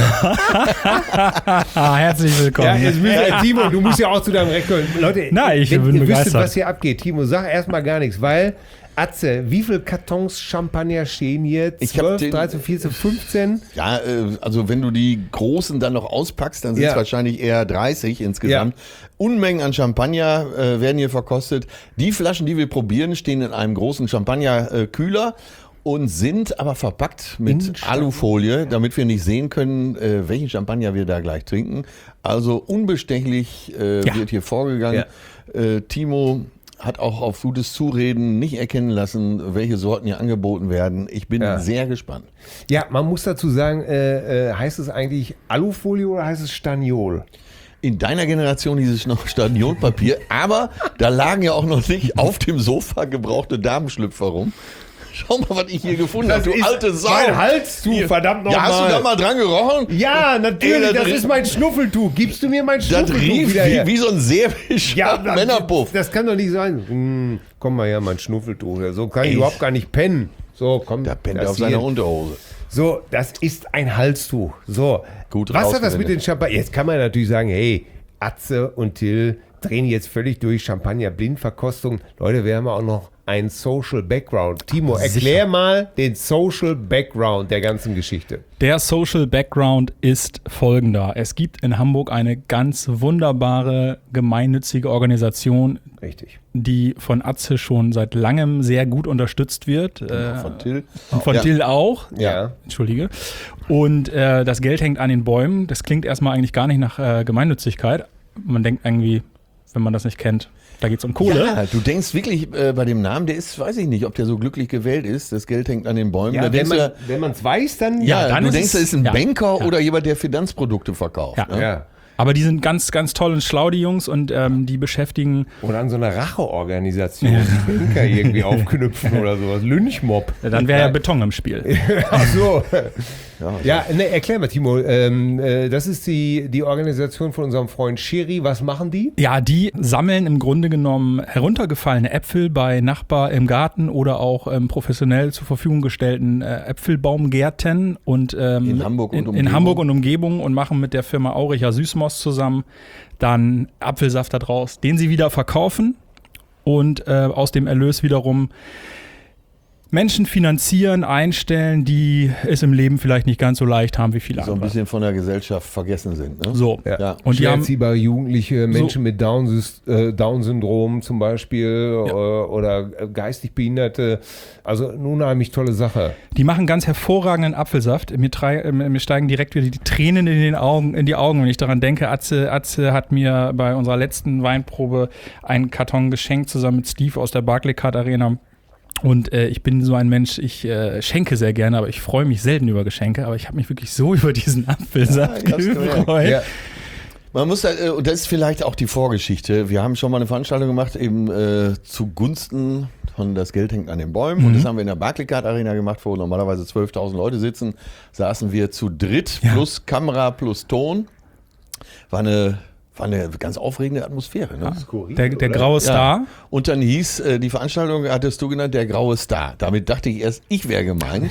Herzlich willkommen. Ja, Timo, du musst ja auch zu deinem Rekord. Leute, nein, ich bin ihr begeistert. wüsstet, was hier abgeht. Timo, sag erstmal gar nichts, weil, Atze, wie viele Kartons Champagner stehen hier? 12, 13, 14, 15? Ja, also wenn du die großen dann noch auspackst, dann sind es wahrscheinlich eher 30 insgesamt. Ja. Unmengen an Champagner werden hier verkostet. Die Flaschen, die wir probieren, stehen in einem großen Champagnerkühler und sind aber verpackt mit Alufolie, damit wir nicht sehen können, welchen Champagner wir da gleich trinken. Also unbestechlich wird hier vorgegangen. Ja. Timo hat auch auf gutes Zureden nicht erkennen lassen, welche Sorten hier angeboten werden. Ich bin sehr gespannt. Ja, man muss dazu sagen, heißt es eigentlich Alufolie oder heißt es Staniol? In deiner Generation hieß es noch Staniolpapier, aber da lagen ja auch noch nicht auf dem Sofa gebrauchte Damenschlüpfer rum. Schau mal, was ich hier gefunden habe, du alte Sau. Mein Halstuch, verdammt nochmal. Ja, hast du da mal dran gerochen? Ja, natürlich, das ist mein Schnuffeltuch. Gibst du mir mein Schnuffeltuch das rief wieder her? Wie so ein serbischer Männerpuff. Das kann doch nicht sein. Komm mal her, mein Schnuffeltuch. So kann ich überhaupt gar nicht pennen. So, komm. Da pennt er auf seiner Unterhose. So, das ist ein Halstuch. So, gut, was hat das mit den Champagner? Jetzt kann man natürlich sagen, hey, Atze und Till drehen jetzt völlig durch Champagner-Blindverkostung. Leute, wir haben auch noch einen Social Background. Timo, erklär mal den Social Background der ganzen Geschichte. Der Social Background ist folgender. Es gibt in Hamburg eine ganz wunderbare gemeinnützige Organisation, richtig, die von Atze schon seit langem sehr gut unterstützt wird. Von Till. Und von Till auch. Ja. Entschuldige. Und das Geld hängt an den Bäumen. Das klingt erstmal eigentlich gar nicht nach Gemeinnützigkeit. Man denkt irgendwie, wenn man das nicht kennt. Da geht es um Kohle. Ja, du denkst wirklich bei dem Namen, der ist, weiß ich nicht, ob der so glücklich gewählt ist. Das Geld hängt an den Bäumen. Ja, Da denkst du, wenn man es weiß, dann... dann du ist denkst, es- das ist ein ja. Banker Ja. oder jemand, der Finanzprodukte verkauft. Ja. Ne? Ja. Aber die sind ganz, ganz toll und schlau, die Jungs, und die beschäftigen, Oder an so einer Racheorganisation, die Banker irgendwie aufknüpfen oder sowas. Lynchmob. dann wäre ja Beton im Spiel. Ach so. Ja, Erklär mal, Timo. Das ist die Organisation von unserem Freund Schiri. Was machen die? Ja, die sammeln im Grunde genommen heruntergefallene Äpfel bei Nachbar im Garten oder auch professionell zur Verfügung gestellten Äpfelbaumgärten und In Hamburg und in Umgebung. Hamburg und Umgebung und machen mit der Firma Auricher Süßmost zusammen dann Apfelsaft daraus, den sie wieder verkaufen und aus dem Erlös wiederum Menschen finanzieren, einstellen, die es im Leben vielleicht nicht ganz so leicht haben wie viele so ein andere. bisschen von der Gesellschaft vergessen sind. Ne? So. Ja. Und die haben, Schwererziehbare Jugendliche, Menschen mit Down-Syndrom zum Beispiel oder geistig Behinderte. Also eine unheimlich tolle Sache. die machen ganz hervorragenden Apfelsaft. Mir steigen direkt wieder die Tränen in die Augen, wenn ich daran denke. Atze hat mir bei unserer letzten Weinprobe einen Karton geschenkt, zusammen mit Steve aus der Barclaycard Arena. Und ich bin so ein Mensch, ich schenke sehr gerne, aber ich freue mich selten über Geschenke. Aber ich habe mich wirklich so über diesen Apfelsaft ich hab's gemerkt. gefreut. Ja. Man muss, und das ist vielleicht auch die Vorgeschichte. Wir haben schon mal eine Veranstaltung gemacht, eben zugunsten von Das Geld hängt an den Bäumen. Und das haben wir in der Barclaycard Arena gemacht, wo normalerweise 12.000 Leute sitzen. Saßen wir zu dritt, plus Kamera, plus Ton. War eine ganz aufregende Atmosphäre. Ne? Der graue Star. Ja. Und dann hieß, die Veranstaltung hattest du genannt, der graue Star. Damit dachte ich erst, ich wäre gemeint.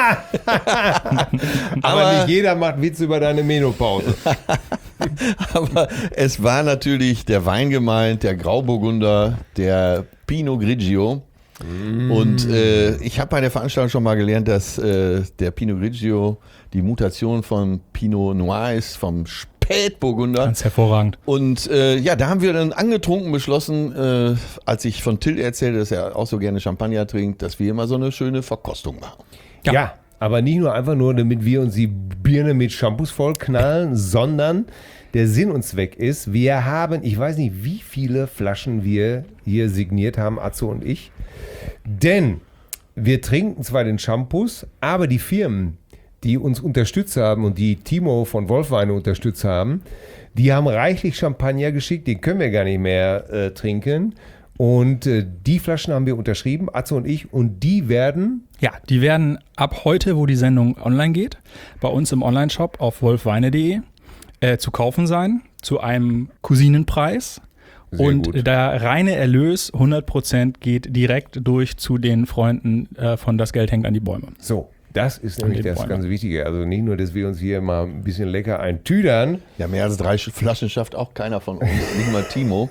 Aber nicht jeder macht Witze über deine Menopause. Aber es war natürlich der Wein gemeint, der Grauburgunder, der Pinot Grigio. Und ich habe bei der Veranstaltung schon mal gelernt, dass der Pinot Grigio die Mutation von Pinot Noir ist, vom Spätburgunder. Ganz hervorragend. Und da haben wir dann angetrunken beschlossen, als ich von Till erzählte, dass er auch so gerne Champagner trinkt, dass wir immer so eine schöne Verkostung machen. Ja. Aber nicht nur einfach nur, damit wir uns die Birne mit Shampoos vollknallen, sondern der Sinn und Zweck ist, wir haben, ich weiß nicht, wie viele Flaschen wir hier signiert haben, Atze und ich, denn wir trinken zwar den Shampoos, aber die Firmen, die uns unterstützt haben und die Timo von Wolfweine unterstützt haben, die haben reichlich Champagner geschickt, den können wir gar nicht mehr trinken. Und die Flaschen haben wir unterschrieben, Atze und ich, und die werden... Ja, die werden ab heute, wo die Sendung online geht, bei uns im Onlineshop auf wolfweine.de zu kaufen sein, zu einem Cousinenpreis. Sehr Und gut. der reine Erlös, 100%, geht direkt durch zu den Freunden von Das Geld hängt an die Bäume. So, das ist nämlich den das Bäumen. ganz Wichtige. Also nicht nur, dass wir uns hier mal ein bisschen lecker eintüdern. Ja, mehr als 3 Flaschen schafft auch keiner von uns, nicht mal Timo.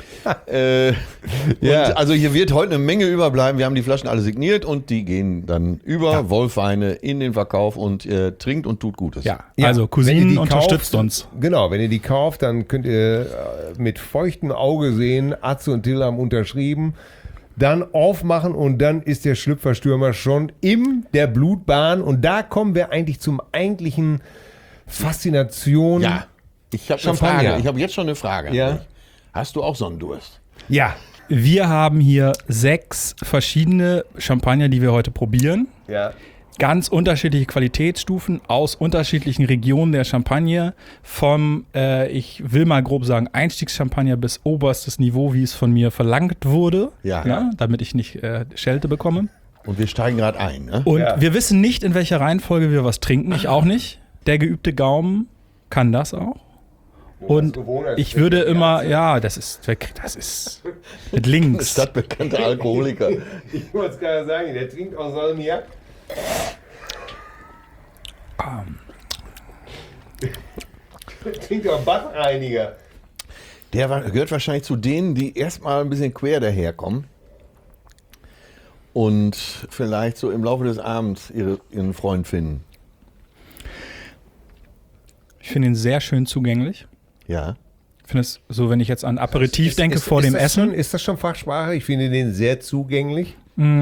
Und also hier wird heute eine Menge überbleiben. Wir haben die Flaschen alle signiert und die gehen dann über Wolfweine in den Verkauf und trinkt und tut Gutes. Ja, Ja, also wenn ihr Cousinen die unterstützt kauft, uns. Genau, wenn ihr die kauft, dann könnt ihr mit feuchtem Auge sehen, Atze und Till haben unterschrieben, dann aufmachen und dann ist der Schlüpferstürmer schon in der Blutbahn und da kommen wir eigentlich zum eigentlichen Faszination. Ja, ich habe eine Champagner. Frage. Ich habe jetzt schon eine Frage. an Ja. dich. Hast du auch Sonnendurst? Ja. Wir haben hier 6 verschiedene Champagner, die wir heute probieren. Ja. Ganz unterschiedliche Qualitätsstufen aus unterschiedlichen Regionen der Champagne. Vom, ich will mal grob sagen, Einstiegschampagner bis oberstes Niveau, wie es von mir verlangt wurde. Ja. Damit ich nicht Schelte bekomme. Und wir steigen gerade ein. Ne? Und Ja. wir wissen nicht, in welcher Reihenfolge wir was trinken. Ich auch nicht. Der geübte Gaumen kann das auch. Und ich würde immer, das ist mit links. Stadtbekannter Alkoholiker. Ich wollte es gerade sagen, der trinkt auch Salmiak. Trinkt auch Bachreiniger. Gehört wahrscheinlich zu denen, die erstmal ein bisschen quer daherkommen und vielleicht so im Laufe des Abends ihren Freund finden. Ich finde ihn sehr schön zugänglich. Ja. Ich finde es so, wenn ich jetzt an Aperitif denke vor dem das Essen. Schon, ist das schon Fachsprache? Ich finde den sehr zugänglich.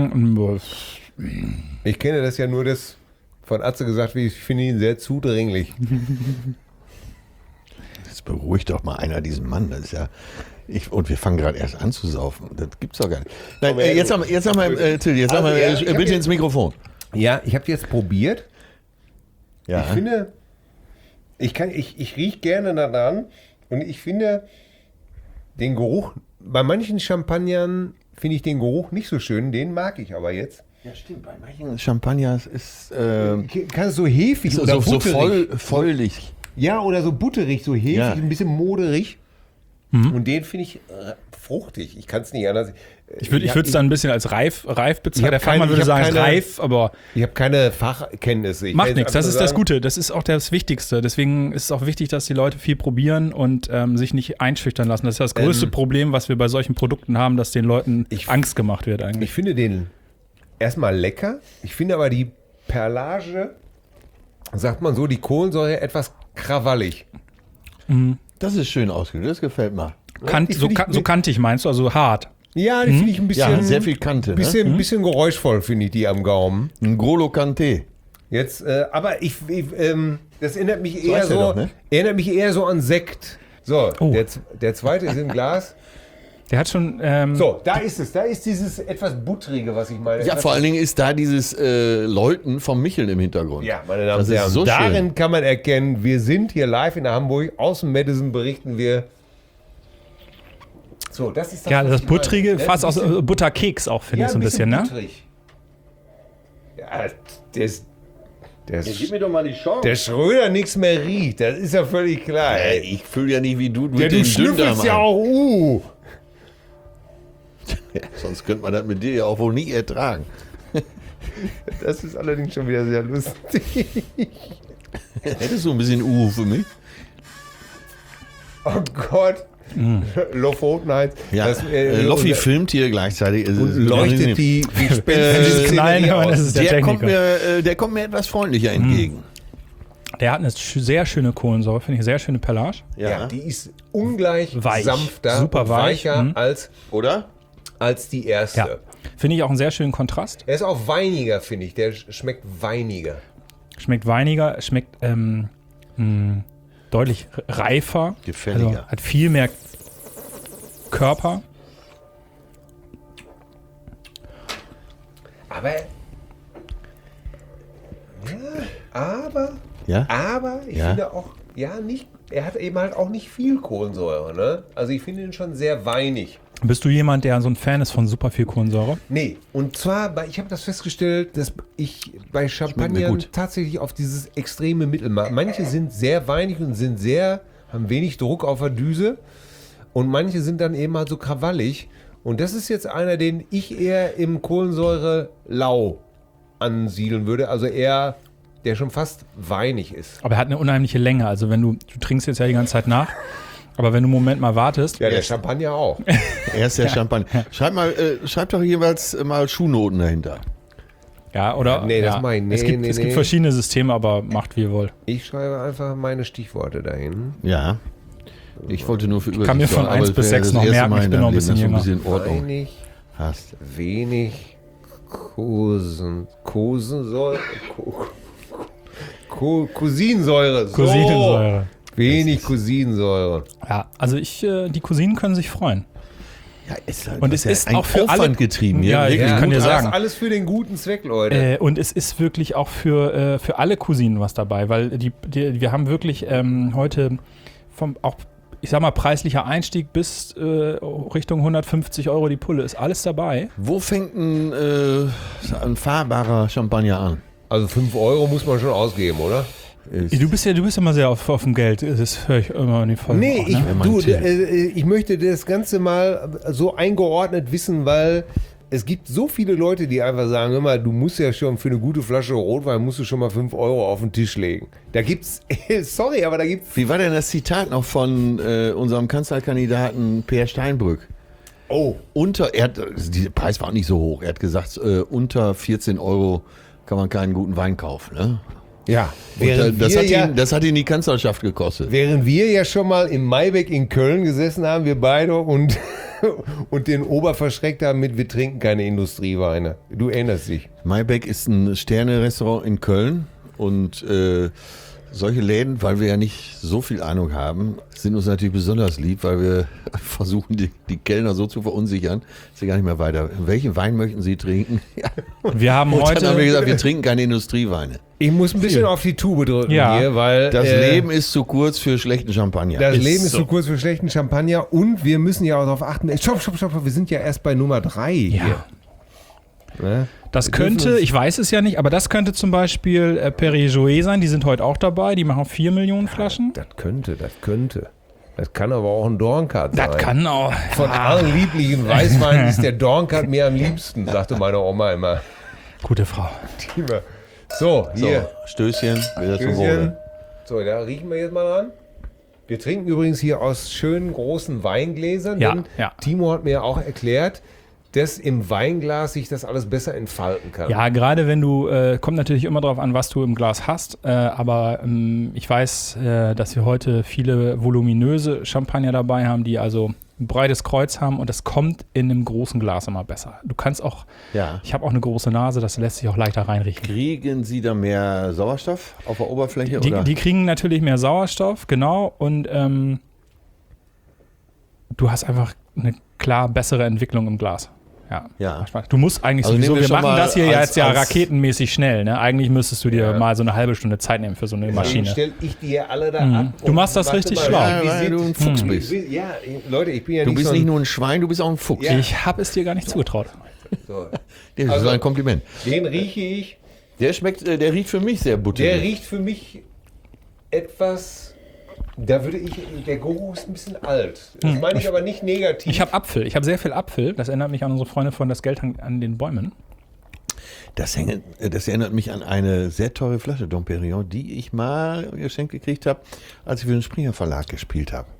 Ich kenne das ja nur, das von Atze gesagt, wie ich finde ihn sehr zudringlich. Jetzt beruhigt doch mal einer diesen Mann. Das ist ja. Und wir fangen gerade erst an zu saufen. Das gibt's doch gar nicht. Nein, jetzt sag mal, Till, bitte ins Mikrofon. Ja, ich habe jetzt probiert. Ja. Ich finde, ich rieche gerne daran und ich finde den Geruch, bei manchen Champagnern finde ich den Geruch nicht so schön, den mag ich aber jetzt. Ja, stimmt, bei manchen Champagners ist Kann es so hefig so, oder so butterig. feulig. Ja, oder so butterig, so hefig, Ja. ein bisschen moderig. Und den finde ich fruchtig. Ich kann es nicht anders. Ich würde es dann ein bisschen als reif bezeichnen. Der Fachmann würde ich sagen, hab es ist keine- reif, aber Ich habe keine Fachkenntnisse. Ich macht kann nichts. jetzt Das einfach ist das sagen, Gute. Das ist auch das Wichtigste. Deswegen ist es auch wichtig, dass die Leute viel probieren und sich nicht einschüchtern lassen. Das ist das größte Problem, was wir bei solchen Produkten haben, dass den Leuten Angst gemacht wird eigentlich. Ich finde den erstmal lecker. Ich finde aber die Perlage, sagt man so, die Kohlensäure etwas krawallig. Das ist schön ausgedrückt, das gefällt mir. So kantig meinst du, also hart. Ja, die finde ich ein bisschen, Ja, sehr viel Kante. bisschen geräuschvoll, finde ich die am Gaumen. Ne? Ein Grolo Kanté. Jetzt, aber das erinnert mich eher heißt der so, doch, ne? erinnert mich eher so an Sekt. So, Oh. der zweite ist im Glas. Der hat schon. So, da ist es. Da ist dieses etwas buttrige, was ich meine. Ja, vor allen Dingen ist da dieses Läuten vom Micheln im Hintergrund. Ja, meine Damen und Das ist Herren, so darin schön. kann man erkennen, wir sind hier live in Hamburg. Aus dem Madison berichten wir. So, das ist Ja, was das ich meine. Buttrige, Das fast ist aus ein bisschen- Butterkeks auch, finde ich so ein bisschen, ne? butterig. Ja, der Gib mir doch mal die Chance. der Schröder nichts mehr riecht, das ist ja völlig klar. Ich fühle ja nicht wie du mit Ja, du dem Dünndarm schnüffelst ja an. auch, Ja, sonst könnte man das mit dir ja auch wohl nie ertragen. Das ist allerdings schon wieder sehr lustig. Hättest du ein bisschen für mich? Oh Gott. Lofotenheit. Ja, Das, Loffi filmt hier gleichzeitig. und leuchtet die Dieses Gespenster Knallen hören, das ist der Techniker. Der kommt mir etwas freundlicher entgegen. Der hat eine sehr schöne Kohlensäure, finde ich, sehr schöne Pelage. Ja, die ist ungleich Weich. sanfter, Super und weich. weicher Mhm. Oder? als die erste. Ja. Finde ich auch einen sehr schönen Kontrast. Er ist auch weiniger, finde ich. Der schmeckt weiniger. Schmeckt weiniger, schmeckt deutlich reifer. Gefälliger. Also hat viel mehr Körper. Aber. Ja? Aber ich Ja? finde auch, nicht. Er hat eben halt auch nicht viel Kohlensäure, ne? Also ich finde ihn schon sehr weinig. Bist du jemand, der so ein Fan ist von super viel Kohlensäure? Nee, und zwar, ich habe das festgestellt, dass ich bei mir Champagnern gut. tatsächlich auf dieses extreme Mittelmaß. Manche sind sehr weinig und haben wenig Druck auf der Düse. Und manche sind dann eben halt so krawallig. Und das ist jetzt einer, den ich eher im Kohlensäure-Lau ansiedeln würde. Also eher, der schon fast weinig ist. Aber er hat eine unheimliche Länge. Also wenn du trinkst jetzt ja die ganze Zeit nach, aber wenn du einen Moment mal wartest, Ja, der Champagner auch. Er ist der Champagner. Schreib doch jeweils mal Schuhnoten dahinter. ja, oder? Nee, das ja. mach ich. Nee, es gibt, nee, es gibt nee. verschiedene Systeme, aber macht wie ihr wollt. Ich schreibe einfach meine Stichworte dahin. Ja. Ich wollte nur für kann mir von 1 bis 6 noch merken, ich bin noch ein bisschen jünger. jünger. In Ordnung Weinig, hast. wenig Kosensäure. Cousinsäure. So. Cousinensäure. Wenig Cousinsäure. Ja, also die Cousinen können sich freuen. Ja, ist halt, Und das es ist ein auch für Aufwand alle- getrieben. Hier. Ja, Wirklich ich kann gut. dir sagen. Alles für den guten Zweck, Leute. Und es ist wirklich auch für alle Cousinen was dabei, weil wir haben wirklich heute auch, ich sag mal, preislicher Einstieg bis Richtung 150 € die Pulle, ist alles dabei. Wo fängt ein fahrbarer Champagner an? Also 5 € muss man schon ausgeben, oder? Du bist ja mal sehr auf dem Geld, das höre ich immer in die Folgen. Nee, auch, ne? ich möchte das Ganze mal so eingeordnet wissen, weil es gibt so viele Leute, die einfach sagen, hör mal, du musst ja schon für eine gute Flasche Rotwein musst du schon mal 5 € auf den Tisch legen. Da gibt's, sorry, aber da gibt's. Wie war denn das Zitat noch von unserem Kanzlerkandidaten Peer Steinbrück? Oh, Der Preis war auch nicht so hoch. Er hat gesagt, unter 14 € kann man keinen guten Wein kaufen. Ne? ja. Und, das hat ihn die Kanzlerschaft gekostet. Während wir ja schon mal im Maibeck in Köln gesessen haben, wir beide, und den Ober verschreckt haben mit, wir trinken keine Industrieweine. Du erinnerst dich. Maibeck ist ein Sterne-Restaurant in Köln und solche Läden, weil wir ja nicht so viel Ahnung haben, sind uns natürlich besonders lieb, weil wir versuchen, die Kellner so zu verunsichern, dass sie gar nicht mehr weiter. Welchen Wein möchten Sie trinken? Ja. Wir haben Und heute. dann haben wir gesagt, wir trinken keine Industrieweine. Ich muss ein bisschen auf die Tube drücken Ja. hier, weil Das Leben ist zu kurz für schlechten Champagner. das Leben ist so. zu kurz für schlechten Champagner und wir müssen ja auch darauf achten. Stopp, wir sind ja erst bei Nummer 3 hier. Ja. Ne? Das Wir dürfen könnte, uns- ich weiß es ja nicht, aber das könnte zum Beispiel Perrier-Jouet sein. Die sind heute auch dabei. Die machen 4 Millionen Flaschen. Das könnte. Das kann aber auch ein Dornkat sein. Das kann auch. Von allen lieblichen Weißweinen ist der Dornkat mir am liebsten, sagte meine Oma immer. Gute Frau. So, hier. So, Stößchen, wieder zum Stößchen. Wohle. So, da riechen wir jetzt mal dran. Wir trinken übrigens hier aus schönen großen Weingläsern. Ja, denn ja. Timo hat mir auch erklärt, dass im Weinglas sich das alles besser entfalten kann. Ja, gerade wenn du, kommt natürlich immer darauf an, was du im Glas hast, aber ich weiß, dass wir heute viele voluminöse Champagner dabei haben, die also ein breites Kreuz haben und das kommt in einem großen Glas immer besser. Du kannst auch, Ja. ich habe auch eine große Nase, das lässt sich auch leichter reinriechen. Kriegen Sie da mehr Sauerstoff auf der Oberfläche? oder? Die kriegen natürlich mehr Sauerstoff, genau, und du hast einfach eine klar bessere Entwicklung im Glas. Ja. Du musst eigentlich Also sowieso, nehmen wir wir schon machen mal das hier ja als- jetzt ja als- raketenmäßig schnell, ne? Eigentlich müsstest du dir Ja. mal so eine halbe Stunde Zeit nehmen für so eine Deswegen Maschine. stelle ich die hier alle da ab. Du machst das warte richtig mal, schlau. Ja, wie weil sieht- du ein Fuchs bist. Ja, Leute, ich bin ja Du nicht bist so nicht ein, nur ein Schwein, du bist auch ein Fuchs. Ja. Ich habe es dir gar nicht zugetraut. so. Das ist Also- ein Kompliment. Den rieche ich. Der schmeckt, der riecht für mich sehr Der butterig. riecht für mich etwas. Da würde ich. Der Geruch ist ein bisschen alt. Das meine ich aber nicht negativ. Ich habe Apfel. Ich habe sehr viel Apfel. Das erinnert mich an unsere Freunde von Das Geld an den Bäumen. Das erinnert mich an eine sehr teure Flasche Dom Perignon, die ich mal geschenkt gekriegt habe, als ich für den Springer Verlag gespielt habe.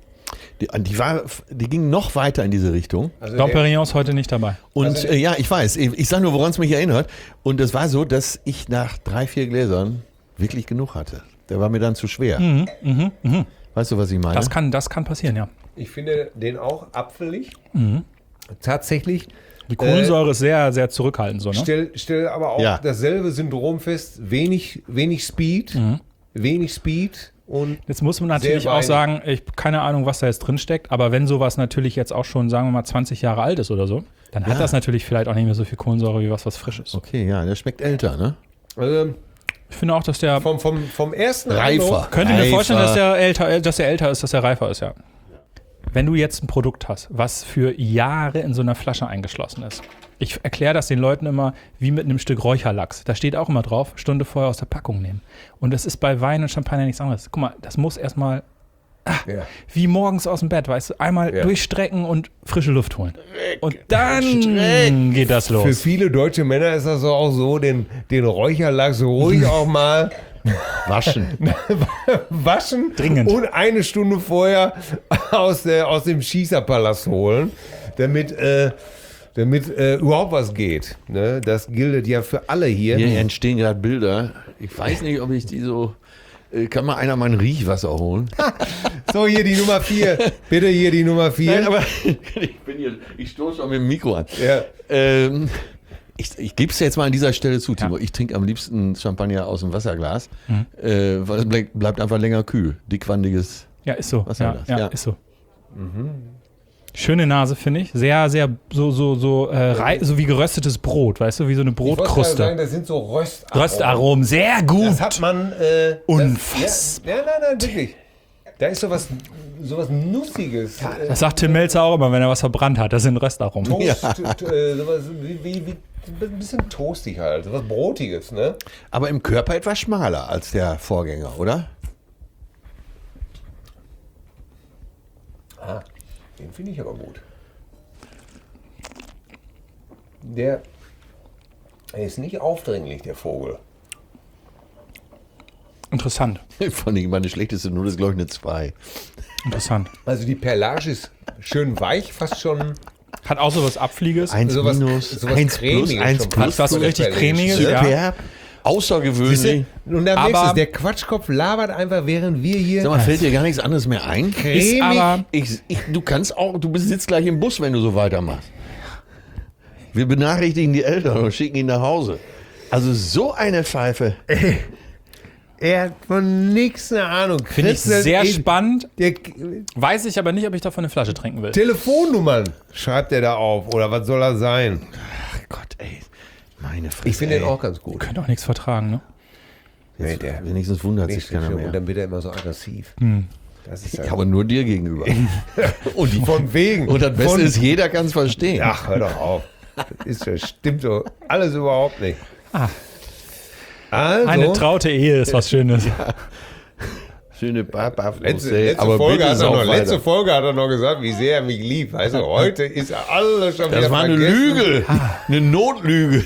Die ging noch weiter in diese Richtung. also Dom der, Perignon ist heute nicht dabei. Und Also- ja, ich weiß. Ich sage nur, woran es mich erinnert. Und es war so, dass ich nach 3-4 Gläsern wirklich genug hatte. Der war mir dann zu schwer. Weißt du, was ich meine? Das kann passieren, ja. ich finde den auch apfelig. Tatsächlich. Die Kohlensäure ist sehr, sehr zurückhaltend. So, ne? Stell aber auch Ja. dasselbe Syndrom fest. Wenig Speed. Wenig Speed. Und Jetzt muss man natürlich Sehr auch weinig. sagen, ich habe keine Ahnung, was da jetzt drin steckt, aber wenn sowas natürlich jetzt auch schon, sagen wir mal, 20 Jahre alt ist oder so, dann hat Ja. das natürlich vielleicht auch nicht mehr so viel Kohlensäure wie was frisch ist. Okay, ja, der schmeckt älter, ne? Ich finde auch, dass der vom ersten Reifer. Eindruck- könnte mir Reifer. vorstellen, dass der älter ist, dass der reifer ist, ja. Wenn du jetzt ein Produkt hast, was für Jahre in so einer Flasche eingeschlossen ist. Ich erkläre das den Leuten immer wie mit einem Stück Räucherlachs. Da steht auch immer drauf, Stunde vorher aus der Packung nehmen. Und das ist bei Wein und Champagner nichts anderes. Guck mal, das muss erstmal Ja. wie morgens aus dem Bett, weißt du, einmal Ja. durchstrecken und frische Luft holen. Und dann geht das Für los. viele deutsche Männer ist das auch so, den Räucherlachs ruhig auch mal Waschen. waschen Dringend. und eine Stunde vorher aus dem Schießerpalast holen, damit überhaupt was geht. Ne? Das gilt ja für alle hier. Hier entstehen gerade Bilder. Ich weiß nicht, ob ich die so. Kann mal einer mein Riechwasser holen? So, hier die Nummer 4. Bitte hier die Nummer 4. Nein, aber ich stoße auch mit dem Mikro an. Ja. Ich gebe es jetzt mal an dieser Stelle zu, Timo. Ich trinke am liebsten Champagner aus dem Wasserglas, weil es bleibt einfach länger kühl. Dickwandiges. Ja, ist so. Was war das? Ja. Ist so. Schöne Nase, finde ich. Sehr, sehr so wie geröstetes Brot, weißt du, wie so eine Ich wollte gerade Brotkruste. sagen, das sind so Röstaromen. Röstaromen, sehr gut. Das hat man. Unfassbar. Nein, wirklich. Da ist sowas Nussiges. Das sagt Tim Melzer auch immer, wenn er was verbrannt hat. Das sind Röstaromen. Toast, sowas wie ein bisschen toastig halt. Sowas Brotiges, ne? Aber im Körper etwas schmaler als der Vorgänger, oder? Ah, den finde ich aber gut. Der ist nicht aufdringlich, der Vogel. Interessant. Von allem meine schlechteste Note ist, glaube ich, eine 2. Interessant. Also die Perlage ist schön weich, fast schon. Hat auch so was Abflieges. 1 Sowas- minus, sowas 1 plus, Cremiges 1 schon plus. Hat was so richtig Perlage. Cremiges, ja. Superb. Außergewöhnlich. Und da Aber- merkst du, der Quatschkopf labert einfach, während wir hier Sag mal, fällt dir gar nichts anderes mehr ein? Ist aber, Du sitzt gleich im Bus, wenn du so weitermachst. Wir benachrichtigen die Eltern und schicken ihn nach Hause. Also so eine Pfeife. Er hat von nichts eine Ahnung. Finde ich sehr spannend. Der Weiß ich aber nicht, ob ich davon eine Flasche trinken will. Telefonnummern schreibt er da auf. Oder was soll er sein? Ach Gott, ey. Meine Fresse. Ich finde den auch ganz gut. Könnte auch nichts vertragen, ne? Nee, der Wenigstens wundert sich nächste keiner Show. mehr. Und dann wird er immer so aggressiv. Das ist Ja, aber nur dir gegenüber. und von wegen. Und das Beste ist, jeder kann es verstehen. Ach, hör doch auf. Das stimmt so alles überhaupt nicht. Also, Eine traute Ehe ist was Schönes. Schöne Papa. letzte Folge hat er noch gesagt, wie sehr er mich liebt. Weißt du, heute ist alles schon wieder Das war eine vergessen. Lüge. Eine Notlüge.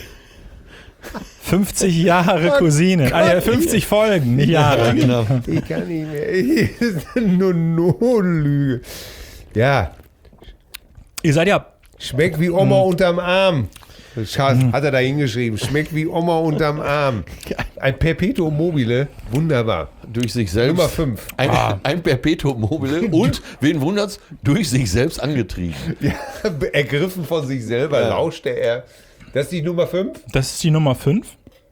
50 Jahre Cousine. 50 Folgen, nicht Jahre. Genau. Ich kann nicht mehr. Das ist nur Notlüge. Ja, Ihr seid ja schmeckt wie Oma unterm Arm. Schatz, hat er da hingeschrieben. Schmeckt wie Oma unterm Arm. Ein Perpetuum mobile. Wunderbar. Durch sich selbst. Nummer 5. Ein Perpetuum mobile und, wen wundert's, durch sich selbst angetrieben. Ja, ergriffen von sich selber lauschte er. Das ist die Nummer 5? Das ist die Nummer 5.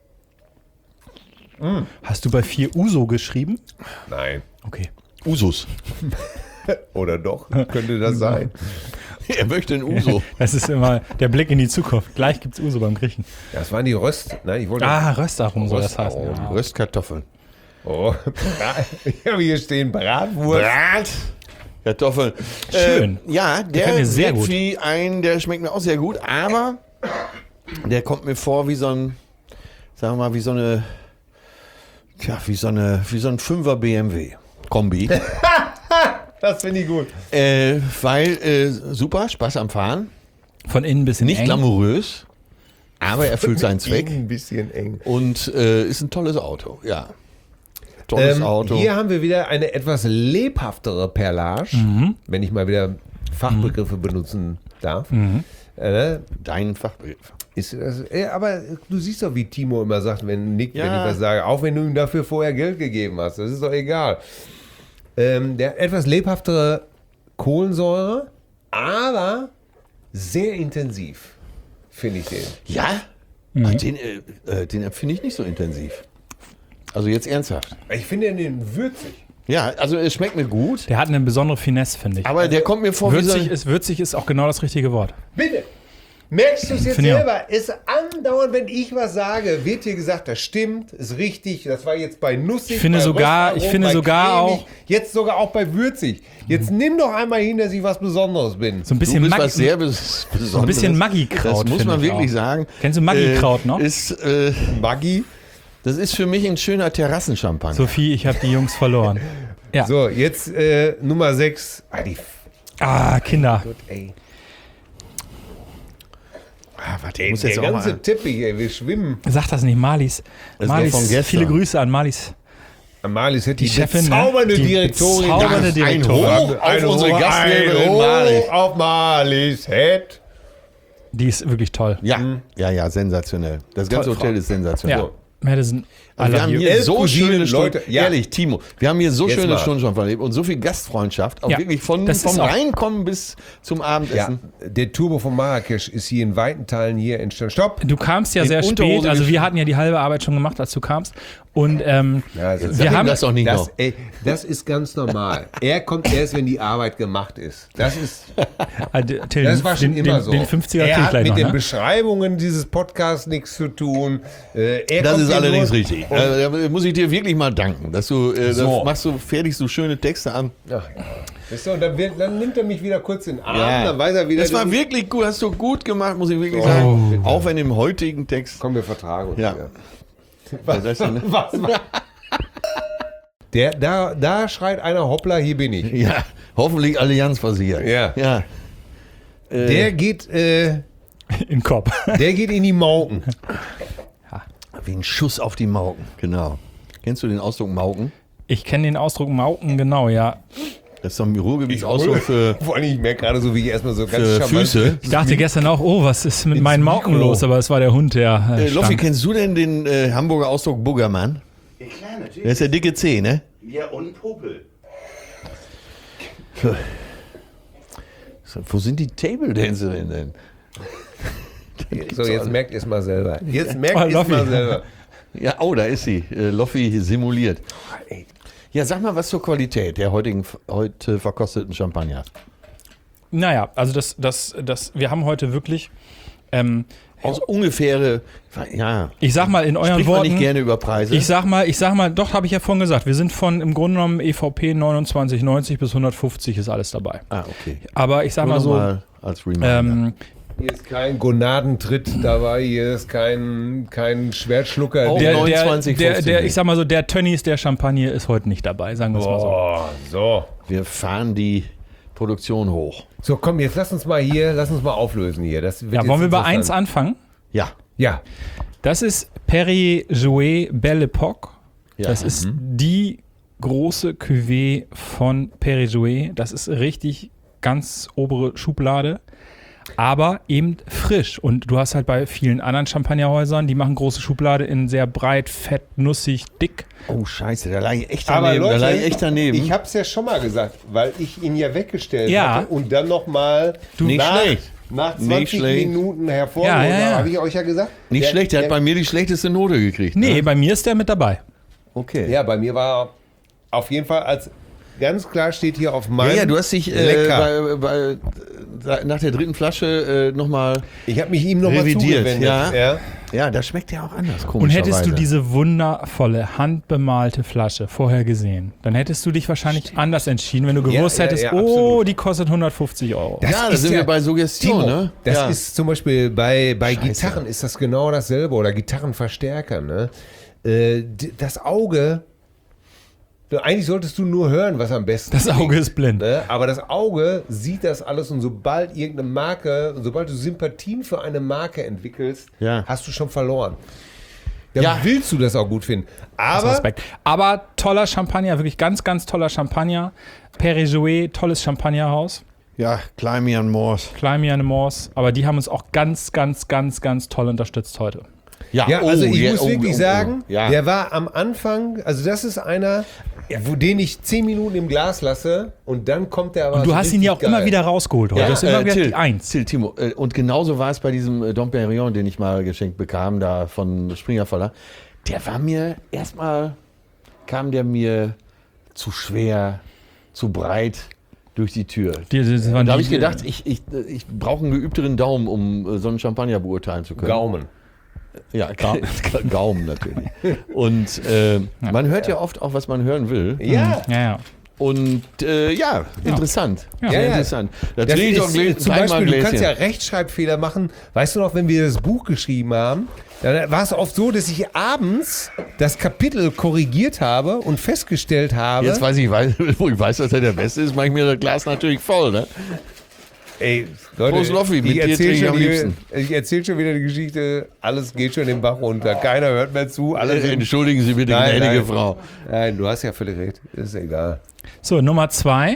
Hast du bei 4 Uso geschrieben? Nein. Okay. Usus. Oder doch? Könnte das sein? Er möchte ein Uso. Das ist immer der Blick in die Zukunft. Gleich gibt's Uso beim Griechen. Das waren die Röst. Nein, ich wollte. Röstarum soll das heißen. Röstarum. Ja. Röstkartoffeln. Oh, ich habe hier stehen Bratwurst. Kartoffeln. Schön. Ja, der gefällt mir sehr wirkt gut. der schmeckt mir auch sehr gut, aber der kommt mir vor wie so ein, sagen wir mal, wie so ein 5er BMW Kombi. Das finde ich gut. Weil super, Spaß am Fahren, Von innen bis nicht eng. glamourös, aber erfüllt seinen Zweck Ein bisschen eng. und ist ein tolles Auto, ja. Tolles Auto. Hier haben wir wieder eine etwas lebhaftere Perlage, wenn ich mal wieder Fachbegriffe benutzen darf. Dein Fachbegriff. Ist das, aber du siehst doch, wie Timo immer sagt, wenn Nick, Ja. wenn ich was sage, auch wenn du ihm dafür vorher Geld gegeben hast, das ist doch egal. Der etwas lebhaftere Kohlensäure, aber sehr intensiv, finde ich den. Ja? Ach, den empfinde ich nicht so intensiv. Also jetzt ernsthaft. Ich finde den würzig. Ja, also es schmeckt mir gut, Der hat eine besondere Finesse, finde ich. aber der kommt mir vor Würzig ist auch genau das richtige Wort. Bitte! Merkst du es jetzt Finde ich auch. selber? Es andauernd, wenn ich was sage, wird hier gesagt, das stimmt, ist richtig. Das war jetzt bei nussig, Ich finde bei sogar- Röstaromen, ich finde bei sogar cremig, auch- jetzt sogar auch bei würzig. Jetzt nimm doch einmal hin, dass ich was Besonderes bin. So ein Du bisschen bist Maggi. was sehr Besonderes. So ein bisschen Maggi-Kraut, Das muss finde man ich wirklich auch. sagen. Kennst du Maggi-Kraut noch? Maggi. Das ist für mich ein schöner Terrassenchampagner. Sophie, ich habe die Jungs verloren. Ja. So, jetzt Nummer 6. Kinder. Gut, ey. Warte, Der ganze Teppich, ey, wir schwimmen. Sag das nicht, Marlies. Das war von gestern. Viele Grüße an Marlies. Marlies hätte die Chefin, ne? bezaubernde Die Direktorin. bezaubernde Ein Direktorin. Hoch auf unsere Gastgeberin ein Hoch Marlies. auf Marlies Head. Die ist wirklich toll. Ja, sensationell. Das ganze Toll, Hotel Frau. ist sensationell. Ja. Madison. Also wir haben hier 11 so Cousinen, schöne Stunden, Leute, ja. ehrlich, Timo, wir haben hier so Jetzt schöne mal. Stunden schon verlebt und so viel Gastfreundschaft, auch Ja, wirklich vom das ist auch- Reinkommen bis zum Ja, Abendessen. der Turbo von Marrakesch ist hier in weiten Teilen hier entstanden. Stopp! Du kamst ja In sehr Unterhose spät, also wir geschrieben. hatten ja die halbe Arbeit schon gemacht, als du kamst. Und Ja, wir haben das doch nicht das, noch. ey, das ist ganz normal. Er kommt erst, wenn die Arbeit gemacht ist. Das ist, Till, das war schon immer so. Den 50er er krieg ich hat gleich mit noch, den ne? Beschreibungen dieses Podcasts nichts zu tun. Er Das kommt ist hier allerdings nur- richtig. Also, da muss ich dir wirklich mal danken, dass du So. fertigst du schöne Texte an. Ach, ja. Weißt du, und dann nimmt er mich wieder kurz in den Arm, Ja. dann weiß er wieder. Das war du- wirklich gut, hast du gut gemacht, muss ich wirklich sagen. Auch wenn im heutigen Text. Komm, wir vertragen uns. Ja. wieder. Was ist denn? Da schreit einer, hoppla, hier bin ich. Ja, hoffentlich Allianz versichert. Ja. Ja. Der geht In den Kopf. der geht in die Mauken. Wie ein Schuss auf die Mauken. Genau. Kennst du den Ausdruck Mauken? Ich kenne den Ausdruck Mauken, genau, ja. Das ist doch ein Ruhrgebietsausdruck für Vor allem, ich merke gerade so, wie ich erstmal so ganz charmant- Füße. Ich dachte gestern auch, was ist mit ins meinen Mauken Mikro. los? Aber es war der Hund, der Loffi, stank. kennst du denn den Hamburger Ausdruck Buggermann? Ja, klar, natürlich. Der ist der dicke C, ne? Ja, und Popel. Wo sind die Table Dancerinnen denn? So, jetzt merkt ihr es mal selber. Jetzt merkt Oh, ihr es Loffi. mal selber. Ja, oh, da ist sie. Loffi simuliert. Ja, sag mal was zur Qualität der heute verkosteten Champagner. Naja, also wir haben heute wirklich, Aus ungefähre, ja. ich sag mal in euren Spricht man Worten, nicht gerne über Preise? ich sag mal, doch, habe ich ja vorhin gesagt, wir sind von im Grunde genommen EVP 29,90 bis 150 ist alles dabei. Okay. Aber ich sag Nur mal so, noch mal als Reminder. Hier ist kein Gonadentritt dabei, hier ist kein Schwertschlucker. Auch der, 29,50. ich sag mal so, der Tönnies der Champagne ist heute nicht dabei, sagen wir es mal so. Oh, so. Wir fahren die Produktion hoch. So, komm, jetzt lass uns mal auflösen hier. Das wird Ja, jetzt wollen wir bei interessant. 1 anfangen? Ja. Ja. Das ist Perrier-Jouet Belle Époque. Ja. Das ist die große Cuvée von Perrier-Jouet. Das ist richtig ganz obere Schublade, aber eben frisch. Und du hast halt bei vielen anderen Champagnerhäusern, die machen große Schublade in sehr breit, fett, nussig, dick. Oh, scheiße, da lag ich echt Aber daneben. Leute, da lag ich echt daneben. ich hab's ja schon mal gesagt, weil ich ihn ja weggestellt Ja. hatte und dann nochmal Nicht schlecht. nach Nicht 20 schlecht. Minuten hervorgeholt Ja, ja, ja. habe ich euch ja gesagt. Nicht schlecht, der hat bei mir die schlechteste Note gekriegt. Nee, Ne? bei mir ist der mit dabei. Okay. Ja, bei mir war auf jeden Fall als ganz klar steht hier auf meinem. Ja, du hast dich lecker. nach der dritten Flasche nochmal. Ich habe mich ihm nochmal revidiert, zugewendet. ja. Ja, das schmeckt ja auch anders. Und hättest du komischerweise. diese wundervolle, handbemalte Flasche vorher gesehen, dann hättest du dich wahrscheinlich anders entschieden, wenn du gewusst Ja, ja, hättest, ja, oh, absolut. die kostet 150 Euro. Das Ja, da ist sind ja- wir bei Suggestion, Timo, ne? das ja. ist zum Beispiel bei Scheiße. Gitarren ist das genau dasselbe oder Gitarrenverstärker. Ne? Das Auge, eigentlich solltest du nur hören, was am besten Das Auge ist blind. Ne? Aber das Auge sieht das alles und sobald irgendeine Marke, sobald du Sympathien für eine Marke entwickelst, Ja. hast du schon verloren. Dann Ja. willst du das auch gut finden. Aber Respekt. Aber toller Champagner, wirklich ganz, ganz toller Champagner. Perrier-Jouet, tolles Champagnerhaus. Ja, Kleimian Moors. Kleimian Moors. Aber die haben uns auch ganz, ganz, ganz, ganz toll unterstützt heute. ja, also ich muss oh, wirklich sagen, Ja. der war am Anfang, also das ist einer, den ich 10 Minuten im Glas lasse und dann kommt der aber Und du so hast ihn ja auch richtig immer geil. wieder rausgeholt heute. Du hast immer wieder die Eins. Till, Timo. Und genauso war es bei diesem Dom Perignon, den ich mal geschenkt bekam, da von Springer Verlag. Der war mir kam der mir zu schwer, zu breit durch die Tür. Das waren Da habe die- ich gedacht, ich brauche einen geübteren Daumen, um so einen Champagner beurteilen zu können. Gaumen. Ja, Gaumen natürlich. Und man hört ja oft auch, was man hören will. Ja. Ja, ja. Und interessant. Ja. Sehr Ja, ja. interessant. Da Das trinke ich ist, doch zum gleich mal Beispiel, ein du kannst Gläschen. ja Rechtschreibfehler machen. Weißt du noch, wenn wir das Buch geschrieben haben, dann war es oft so, dass ich abends das Kapitel korrigiert habe und festgestellt habe, Jetzt weiß ich, wo ich weiß, dass er der Beste ist, mache ich mir das Glas natürlich voll. Ne? ey, Leute, Prost, Loffi, mit ich dir erzähl trinke ich am schon liebsten. ich erzähle schon wieder die Geschichte, alles geht schon den Bach runter, keiner hört mehr zu, alle sind... Entschuldigen Sie bitte, Nein, gnädige nein. Frau. Nein, du hast ja völlig recht, ist egal. So, Nummer 2.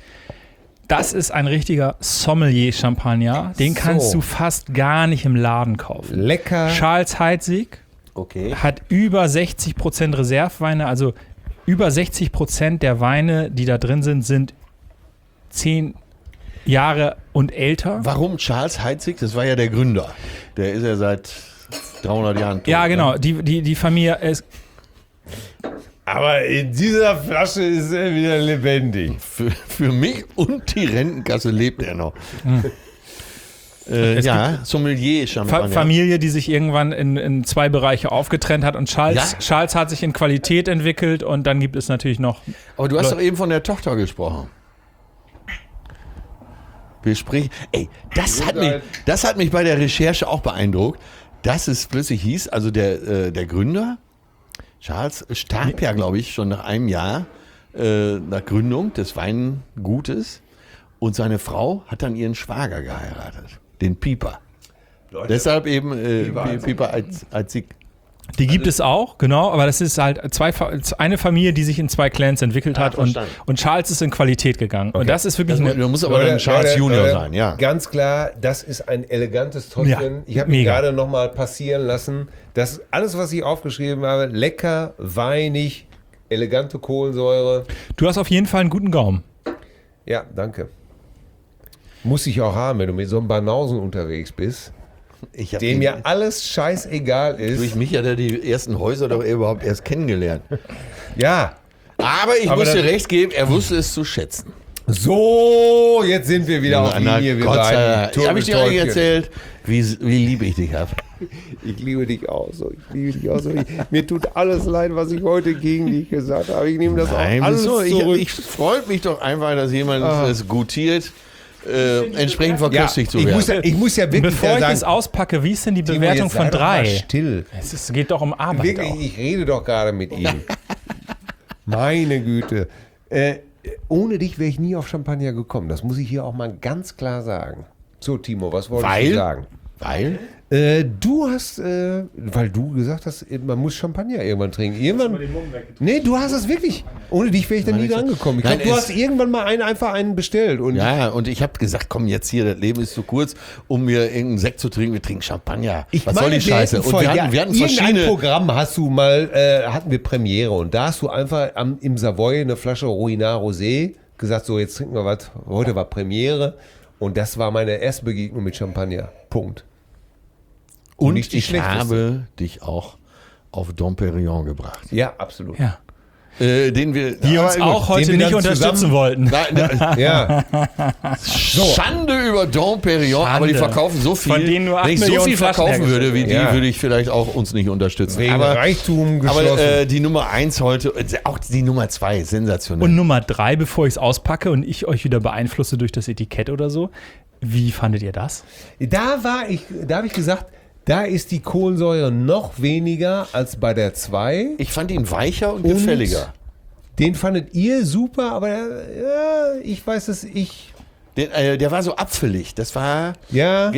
Das ist ein richtiger Sommelier-Champagner. Den kannst So. du fast gar nicht im Laden kaufen. Lecker. Charles Heidsieck Okay. hat über 60% Reserveweine, also über 60% der Weine, die da drin sind 10 Jahre und älter. Warum Charles Heidsieck? Das war ja der Gründer. Der ist ja seit 300 Jahren tot. Ja, genau. Ne? Die Familie ist. Aber in dieser Flasche ist er wieder lebendig. Für mich und die Rentenkasse lebt er noch. Ja, Sommelier-Champagner. Familie, die sich irgendwann in 2 Bereiche aufgetrennt hat und Charles, Ja. Charles hat sich in Qualität entwickelt und dann gibt es natürlich noch. Aber du hast doch eben von der Tochter gesprochen. Wir sprechen. Ey, das hat mich bei der Recherche auch beeindruckt, dass es plötzlich hieß, also der Gründer, Charles, starb ja, glaube ich, schon nach einem Jahr nach Gründung des Weingutes und seine Frau hat dann ihren Schwager geheiratet, den Pieper. Deshalb eben Pieper als Sieg. Die gibt es auch, genau, aber das ist halt eine Familie, die sich in 2 Clans entwickelt hat und Charles ist in Qualität gegangen. Und das ist wirklich Du musst aber dann Charles Junior sein, ja. Ganz klar, das ist ein elegantes Tröpfchen. Ja, Ich habe mich mega. gerade noch mal passieren lassen. Das alles, was ich aufgeschrieben habe, lecker, weinig, elegante Kohlensäure. Du hast auf jeden Fall einen guten Gaumen. Ja, danke. Muss ich auch haben, wenn du mit so einem Banausen unterwegs bist. dem ja alles scheißegal ist. Durch mich hat er die ersten Häuser doch überhaupt erst kennengelernt. Ja. Aber ich muss dir recht geben, er wusste es zu schätzen. So, jetzt sind wir wieder auf Linie. Wir Gott sei Dank. beiden. Habe ich dir eigentlich erzählt, wie lieb ich dich habe? Ich liebe dich auch so. Mir tut alles leid, was ich heute gegen dich gesagt habe. Ich nehme das auch alles zurück. Ich freue mich doch einfach, dass jemand es gutiert, entsprechend verköstigt zu werden. Ich muss ja wirklich Bevor ich sagen, das auspacke, wie ist denn die Timo, Bewertung jetzt sei von doch mal 3? Still. Es geht doch um Arbeit Wirklich, auch. ich rede doch gerade mit ihm. Meine Güte. Ohne dich wäre ich nie auf Champagner gekommen. Das muss ich hier auch mal ganz klar sagen. So, Timo, was wolltest du sagen? Weil? Du hast, weil du gesagt hast, man muss Champagner irgendwann trinken. Nee, du hast es wirklich. Ohne dich wäre ich da nie dran gekommen. Ich glaube, du hast irgendwann mal einfach einen bestellt. Und Ja, und ich habe gesagt, komm jetzt hier, das Leben ist zu kurz, um mir irgendeinen Sekt zu trinken. Wir trinken Champagner. Was soll die Scheiße? Und wir hatten irgendein verschiedene... Programm hatten wir Premiere und da hast du einfach im Savoy eine Flasche Ruinart Rosé gesagt, so jetzt trinken wir was. Heute war Premiere und das war meine erste Begegnung mit Champagner. Punkt. Und nicht die ich schlechteste. habe dich auch auf Dom Perignon gebracht. Ja, absolut. Ja. Den wir... Die uns auch heute den wir nicht dann unterstützen zusammen- wollten. Nein, Ja, Schande über Dom Perignon, Schande. aber die verkaufen so viel. Von denen nur 8 Wenn ich so Millionen viel Flaschen verkaufen würde wie die, Ja. würde ich vielleicht auch uns nicht unterstützen. wegen Aber Reichtum geschlossen. Aber die Nummer 1 heute, auch die Nummer 2, sensationell. Und Nummer 3, bevor ich es auspacke und ich euch wieder beeinflusse durch das Etikett oder so. Wie fandet ihr das? Da habe ich gesagt, da ist die Kohlensäure noch weniger als bei der 2. ich fand ihn weicher und gefälliger. Den fandet ihr super, aber ja, ich weiß es, Der war so apfelig. Das war. ja.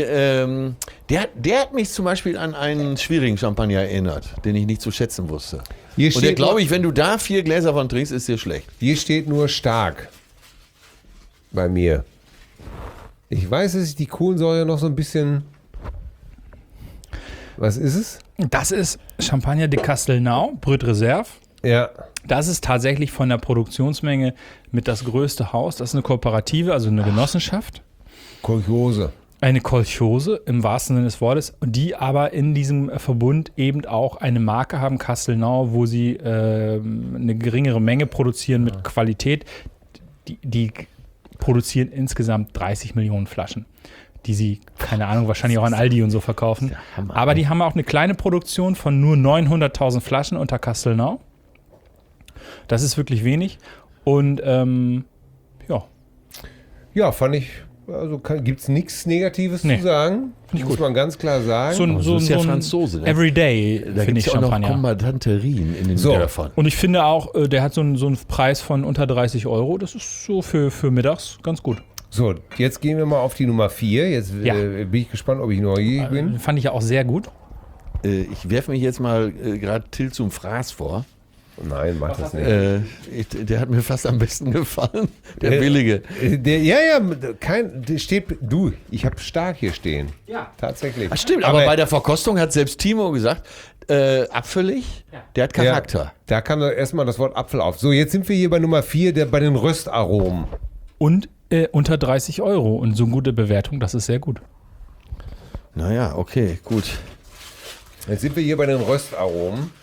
Der hat mich zum Beispiel an einen schwierigen Champagner erinnert, den ich nicht zu schätzen wusste. Hier Und der steht, glaube ich, wenn du da 4 Gläser von trinkst, ist dir schlecht. hier steht nur stark bei mir. Ich weiß, dass ich die Kohlensäure noch so ein bisschen. Was ist es? Das ist Champagner de Castelnau, Brut Reserve. Ja. Das ist tatsächlich von der Produktionsmenge mit das größte Haus. Das ist eine Kooperative, also eine Genossenschaft. Kolchose. Eine Kolchose im wahrsten Sinne des Wortes, die aber in diesem Verbund eben auch eine Marke haben, Castelnau, wo sie eine geringere Menge produzieren mit Qualität. Die produzieren insgesamt 30 Millionen Flaschen, die sie, keine Ahnung, wahrscheinlich auch an Aldi und so verkaufen. Aber die haben auch eine kleine Produktion von nur 900.000 Flaschen unter Castelnau. Das ist wirklich wenig. Und ja. Ja, fand ich. Also gibt es nichts Negatives Nee. zu sagen. ich Muss gut. man ganz klar sagen. So ist ja ein Franzose, ne? Everyday, Da finde gibt ich es auch noch Champagner. Kommandanterien in den So. Dörfern. Und ich finde auch, der hat so einen Preis von unter 30 Euro. Das ist so für mittags ganz gut. So, jetzt gehen wir mal auf die Nummer 4. Jetzt Ja. bin ich gespannt, ob ich neugierig bin. Fand ich ja auch sehr gut. Ich werfe mich jetzt mal gerade Till zum Fraß vor. Nein, mach das nicht. Der hat mir fast am besten gefallen. Der billige. Ich habe stark hier stehen. Ja. Tatsächlich. Ach, stimmt, aber bei der Verkostung hat selbst Timo gesagt, apfelig, der hat Charakter. Ja, da kam erstmal das Wort Apfel auf. So, jetzt sind wir hier bei Nummer 4, bei den Röstaromen. Und unter 30 Euro. Und so eine gute Bewertung, das ist sehr gut. Naja, okay, gut. Jetzt sind wir hier bei den Röstaromen.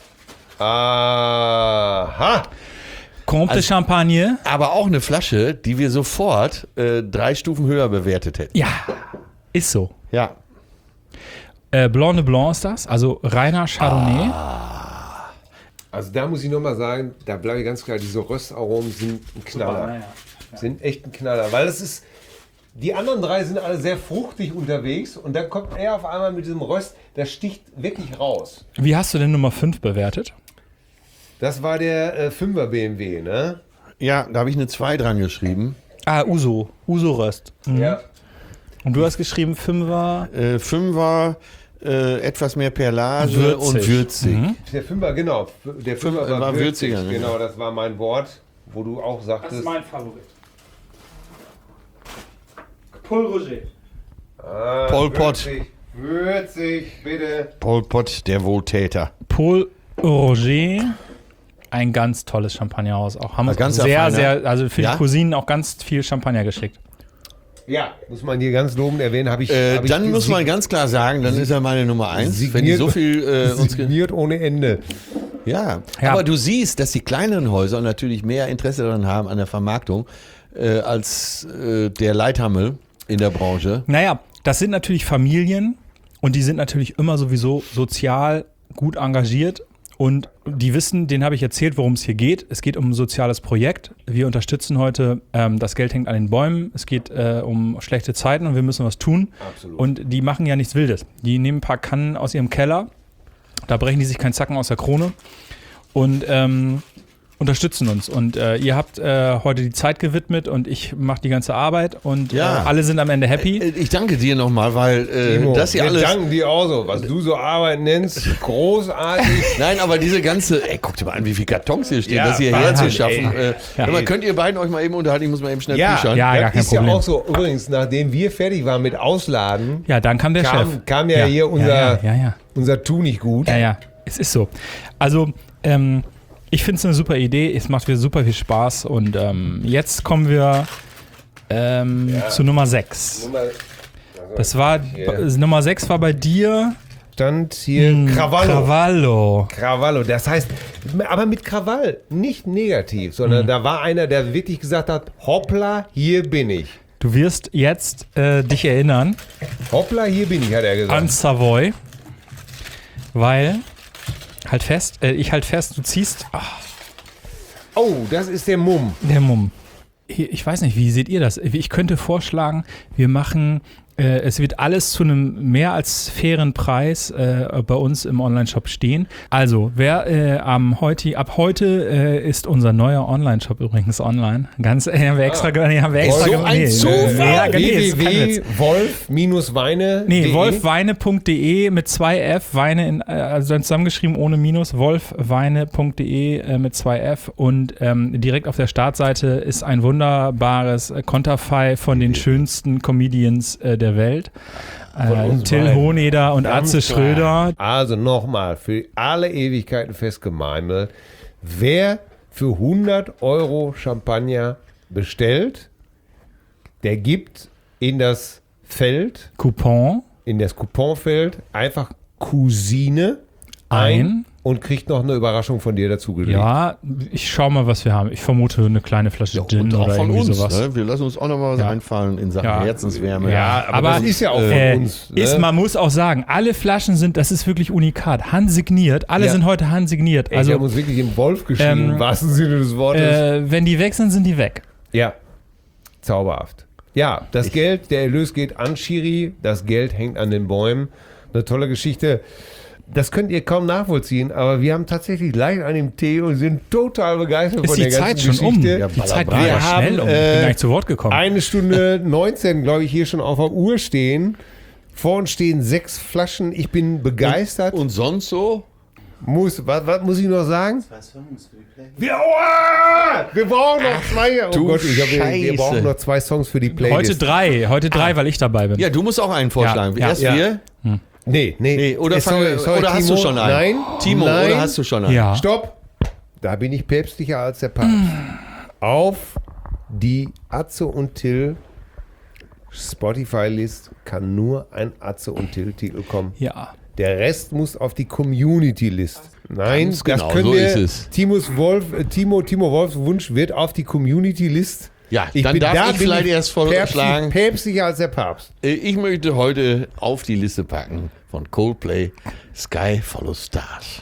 Aha! Comte de Champagne. Aber auch eine Flasche, die wir sofort 3 Stufen höher bewertet hätten. Ja, ist so. Ja. Blanc de Blanc ist das, also reiner Chardonnay. Also da muss ich nochmal sagen, da bleibe ich ganz klar, diese Röstaromen sind ein Knaller. Sind echt ein Knaller, weil es ist, die anderen 3 sind alle sehr fruchtig unterwegs und dann kommt er auf einmal mit diesem Röst, das sticht wirklich raus. Wie hast du denn Nummer 5 bewertet? Das war der 5er BMW, ne? Ja, da habe ich eine 2 dran geschrieben. Ah, Uso Röst. Mhm. Ja. Und du hast geschrieben 5er. 5er, etwas mehr Perlage Würzig. und würzig. Mhm. Der 5er, genau. Der 5er war würziger, ne? Genau, das war mein Wort, wo du auch sagtest. Favorit. Paul Roger. Pol Pot. Würzig, bitte. Pol Pot, der Wohltäter. Paul Roger. Ein ganz tolles Champagnerhaus. Auch haben uns Ganz sehr, feiner. sehr, also für Ja? die Cousinen auch ganz viel Champagner geschickt. Ja, muss man hier ganz lobend erwähnen, habe ich Dann muss man ganz klar sagen, dann ist er meine Nummer 1. Wenn die so viel signiert ohne Ende. Ja, Ja. aber du siehst, dass die kleineren Häuser natürlich mehr Interesse daran haben an der Vermarktung als der Leithammel in der Branche. Naja, das sind natürlich Familien und die sind natürlich immer sowieso sozial gut engagiert und die wissen, denen habe ich erzählt, worum es hier geht. Es geht um ein soziales Projekt. Wir unterstützen heute, das Geld hängt an den Bäumen. Es geht um schlechte Zeiten und wir müssen was tun. Absolut. Und die machen ja nichts Wildes. Die nehmen ein paar Kannen aus ihrem Keller, da brechen die sich keinen Zacken aus der Krone und unterstützen uns. Und ihr habt heute die Zeit gewidmet und ich mache die ganze Arbeit und Ja. alle sind am Ende happy. Ich danke dir nochmal, weil Timo, das hier wir alles... danken dir auch so, was du so Arbeit nennst. Großartig. Nein, aber diese ganze... Guck dir mal an, wie viele Kartons hier stehen, Ja, das hierher Wahnsinn, zu schaffen. ey. Hör mal, könnt ihr beiden euch mal eben unterhalten? Ich muss mal eben schnell büchern. Ja, gar das kein ist ja Problem. auch so. Übrigens, nachdem wir fertig waren mit Ausladen, Ja, dann kam der Chef. kam ja hier Ja. unser Tu nicht gut. Ja, es ist so. Also, ich finde es eine super Idee. Es macht mir super viel Spaß. Und jetzt kommen wir zu Nummer 6. Das war, Nummer 6 war bei dir Stand hier Krawallo. Krawallo. Das heißt, aber mit Krawall, nicht negativ, sondern da war einer, der wirklich gesagt hat, hoppla, hier bin ich. Du wirst jetzt dich erinnern Hoppla, hier bin ich, hat er gesagt. an Savoy. Weil, ich halt fest, du ziehst Oh, das ist der Mumm. der Mumm. Ich weiß nicht, wie seht ihr das? Ich könnte vorschlagen, wir machen, es wird alles zu einem mehr als fairen Preis bei uns im Onlineshop stehen. Also, ab heute ist unser neuer Onlineshop übrigens online. Ganz, haben wir extra So ein Zufall. Nee, www.wolf-weine. wolfweine.de mit 2F, Weine also dann zusammengeschrieben ohne Minus, wolfweine.de mit 2F und direkt auf der Startseite ist ein wunderbares Konterfei von den schönsten Comedians der Welt. uns Till beiden. Hoheneder und Ganz Atze klar. Schröder. Also nochmal, für alle Ewigkeiten festgemeinelt, wer für 100 Euro Champagner bestellt, der gibt in das Feld, Coupon in das Couponfeld einfach Cousine ein und kriegt noch eine Überraschung von dir dazugelegt. Ja, ich schau mal, was wir haben. Ich vermute eine kleine Flasche Gin Und auch oder von irgendwie uns. sowas. Ne? Wir lassen uns auch noch mal was Ja. einfallen in Sachen Ja. Herzenswärme. Ja, aber das ist ja auch von uns. Ne? Man muss auch sagen, alle Flaschen sind, das ist wirklich unikat, handsigniert. Alle Ja. sind heute handsigniert. Ey, wir Also, haben uns wirklich im Wolf geschrieben, im wahrsten Sinne des Wortes. wenn die weg sind, sind die weg. Ja, zauberhaft. Ja, das Geld, der Erlös geht an Schiri, das Geld hängt an den Bäumen. Eine tolle Geschichte. Das könnt ihr kaum nachvollziehen, aber wir haben tatsächlich leicht an dem Tee und sind total begeistert Ist von die der Zeit ganzen schon um? Geschichte. Ja, Die Zeit Ballerbrei. geht ja Wir haben, schnell um. Ich bin gar nicht zu Wort gekommen. 1 Stunde 19, glaube ich, hier schon auf der Uhr stehen. Vor uns stehen 6 Flaschen. Ich bin begeistert. Und sonst so? Was muss ich noch sagen? 2 Songs für die Play. Wir brauchen noch 2. Oh du Gott, wir Scheiße. brauchen noch 2 Songs für die Playlist. Heute drei, weil ich dabei bin. Ja, du musst auch einen vorschlagen. Ja, Erst ja. wir? Nee. Oder, oder hast Timo. du schon einen? Nein. Timo, Nein. oder hast du schon einen? Ja. Stopp! Da bin ich päpstlicher als der Papst. Auf die Atze und Till Spotify-List kann nur ein Atze und Till-Titel kommen. Ja. Der Rest muss auf die Community-List. Nein, Ganz das genau, können so wir. ist es. Timo Wolfs Wunsch wird auf die Community-List. Ja, dann darf ich vielleicht erst vorschlagen. Päpstlicher als der Papst. Ich möchte heute auf die Liste packen von Coldplay Sky Follow Stars.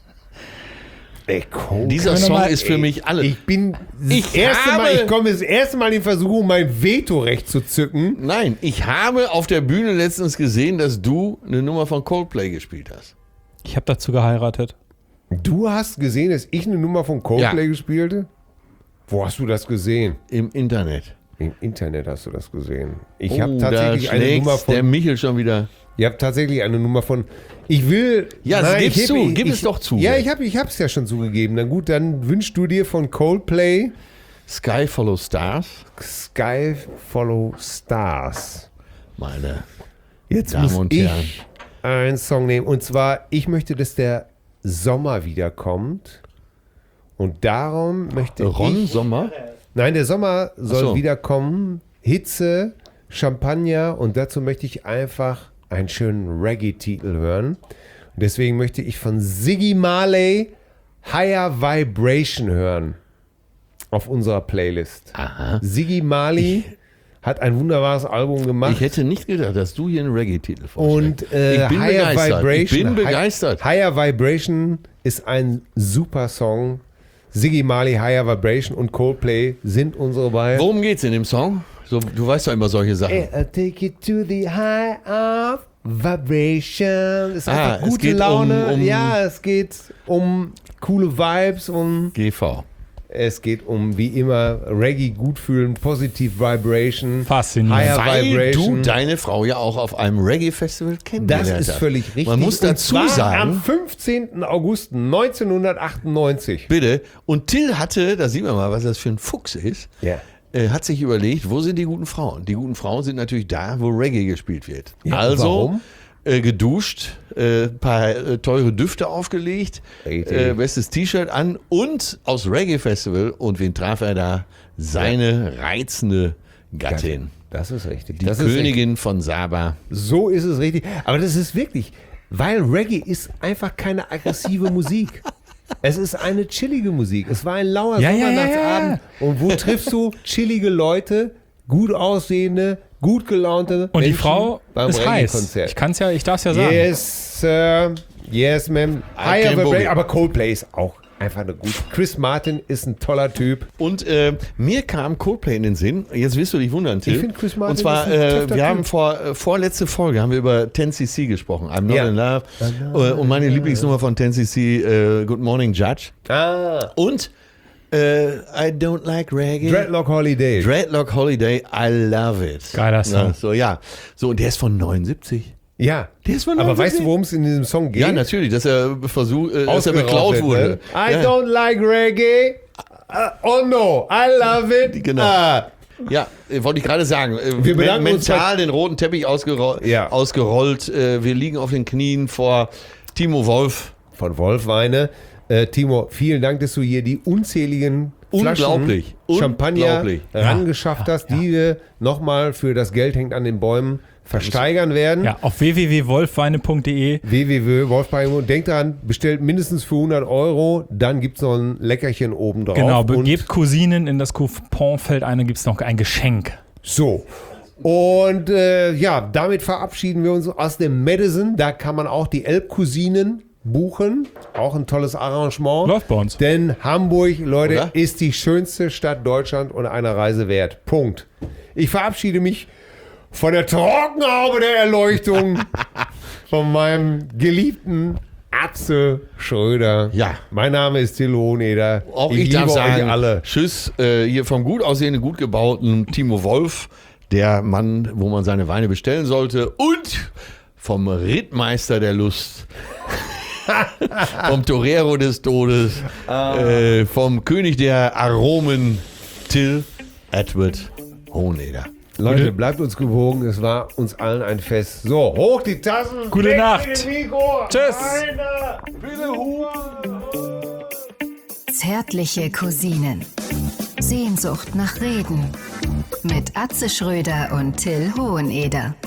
Ey, komm. Dieser Song ist für mich alles. Ich bin Ich ich komme das erste Mal in Versuchung, mein Vetorecht zu zücken. Nein, ich habe auf der Bühne letztens gesehen, dass du eine Nummer von Coldplay gespielt hast. Ich habe dazu geheiratet. Du hast gesehen, dass ich eine Nummer von Coldplay gespielte? Wo hast du das gesehen? Im Internet. Im Internet hast du das gesehen. Ich habe da tatsächlich eine schlägt's Nummer der von. Michel schon wieder. Ihr habt tatsächlich eine Nummer von. Ich will. Ja, gib's ich- zu, ich- gib ich- es doch zu. Ja, ich hab's ja schon zugegeben. Na gut, dann wünschst du dir von Coldplay Sky Follow Stars. Sky Follow Stars. Meine Jetzt Damen muss und ich Herren. einen Song nehmen. Und zwar, ich möchte, dass der Sommer wiederkommt. Und darum möchte Ron ich. Sommer. Nein, der Sommer soll so. wiederkommen. Hitze, Champagner und dazu möchte ich einfach einen schönen Reggae-Titel hören. Und deswegen möchte ich von Ziggy Marley Higher Vibration hören auf unserer Playlist. Aha. Ziggy Marley hat ein wunderbares Album gemacht. Ich hätte nicht gedacht, dass du hier einen Reggae-Titel vorstellst. Und ich bin Higher begeistert. Vibration. Ich bin begeistert. Higher Vibration ist ein super Song. Ziggy Marley, Higher Vibration und Coldplay sind unsere beiden. Worum geht's in dem Song? So, du weißt doch immer solche Sachen. I'll take you to the high of vibration. Es ist einfach es gute geht Laune. um- Ja, es geht um coole Vibes und GV. es geht um, wie immer, Reggae gut fühlen, Positive Vibration. Faszinierend. Higher Weil Vibration. du deine Frau ja auch auf einem Reggae-Festival kennengelernt Das ist hast. völlig richtig. Man muss Und dazu zwar sagen, am 15. August 1998. bitte, und Till hatte, da sieht man mal, was das für ein Fuchs ist, Ja. hat sich überlegt, wo sind die guten Frauen? Die guten Frauen sind natürlich da, wo Reggae gespielt wird. Ja, also warum? Geduscht, paar teure Düfte aufgelegt, Richtig. bestes T-Shirt an und aus Reggae-Festival. Und wen traf er da? Seine reizende Gattin. Das ist richtig. Die Das ist richtig. Königin von Saba. So ist es richtig. Aber das ist wirklich, weil Reggae ist einfach keine aggressive Musik. Es ist eine chillige Musik. Es war ein lauer Ja, ja, Sommernachtsabend. ja. Und wo triffst du chillige Leute, gut aussehende, gut gelaunte Und die Menschen Frau beim ist heiß. Reggae-Konzert? Ich darf es ja sagen. Yes, Sir. Yes, ma'am. Higher can boogie. Vibration. Aber Coldplay ist auch einfach eine gute. Chris Martin ist ein toller Typ. Und mir kam Coldplay in den Sinn. Jetzt wirst du dich wundern, Till. Ich finde Chris Martin Und zwar, ist ein tofter wir haben Typ. vorletzte Folge haben wir über 10cc gesprochen. I'm not Ja. in love. Und meine Lieblingsnummer von 10cc, Good Morning Judge. Und I don't like Reggae. Dreadlock Holiday. Dreadlock Holiday, I love it. Geiler Song. So, und der ist von 79. Ja. Der ist von Aber 79. weißt du, worum es in diesem Song geht? Ja, natürlich, dass er dass er Ausgeraubt beklaut wird, wurde. ne? I Ja. don't like Reggae. Oh no, I love it. Genau. Ja, wollte ich gerade sagen. Wir bedanken uns mental den roten Teppich ausgerollt. Ja. Wir liegen auf den Knien vor Timo Wolf. Von Wolfweine. Timo, vielen Dank, dass du hier die unzähligen Unglaublich. Flaschen Champagner Unglaublich. rangeschafft hast, die wir nochmal für das Geld hängt an den Bäumen versteigern werden. Ja, auf www.wolfweine.de. www.wolfweine. Denkt daran, bestellt mindestens für 100 €, dann gibt es noch ein Leckerchen oben drauf. Genau, Und gebt Cousinen in das Couponfeld ein, dann gibt es noch ein Geschenk. so. Und ja, damit verabschieden wir uns aus dem Madison. Da kann man auch die Elbcousinen buchen. Auch ein tolles Arrangement. Läuft bei uns. Denn Hamburg, Leute, Oder? ist die schönste Stadt Deutschland und eine Reise wert. Punkt. Ich verabschiede mich von der Trockenhaube der Erleuchtung von meinem geliebten Atze Schröder. Ja. Mein Name ist Till Hoheneder. Auch ich darf liebe sagen, euch alle. Tschüss, hier vom gut aussehenden, gut gebauten Timo Wolf, der Mann, wo man seine Weine bestellen sollte, und vom Rittmeister der Lust, vom Torero des Todes, vom König der Aromen, Till Edward Hoheneder. Leute, bleibt uns gewogen. Es war uns allen ein Fest. So, hoch die Tassen. Gute weg Nacht. mit dem Mikro. Tschüss. Einer, bitte hupen. Zärtliche Cousinen. Sehnsucht nach Reden. Mit Atze Schröder und Till Hoheneder.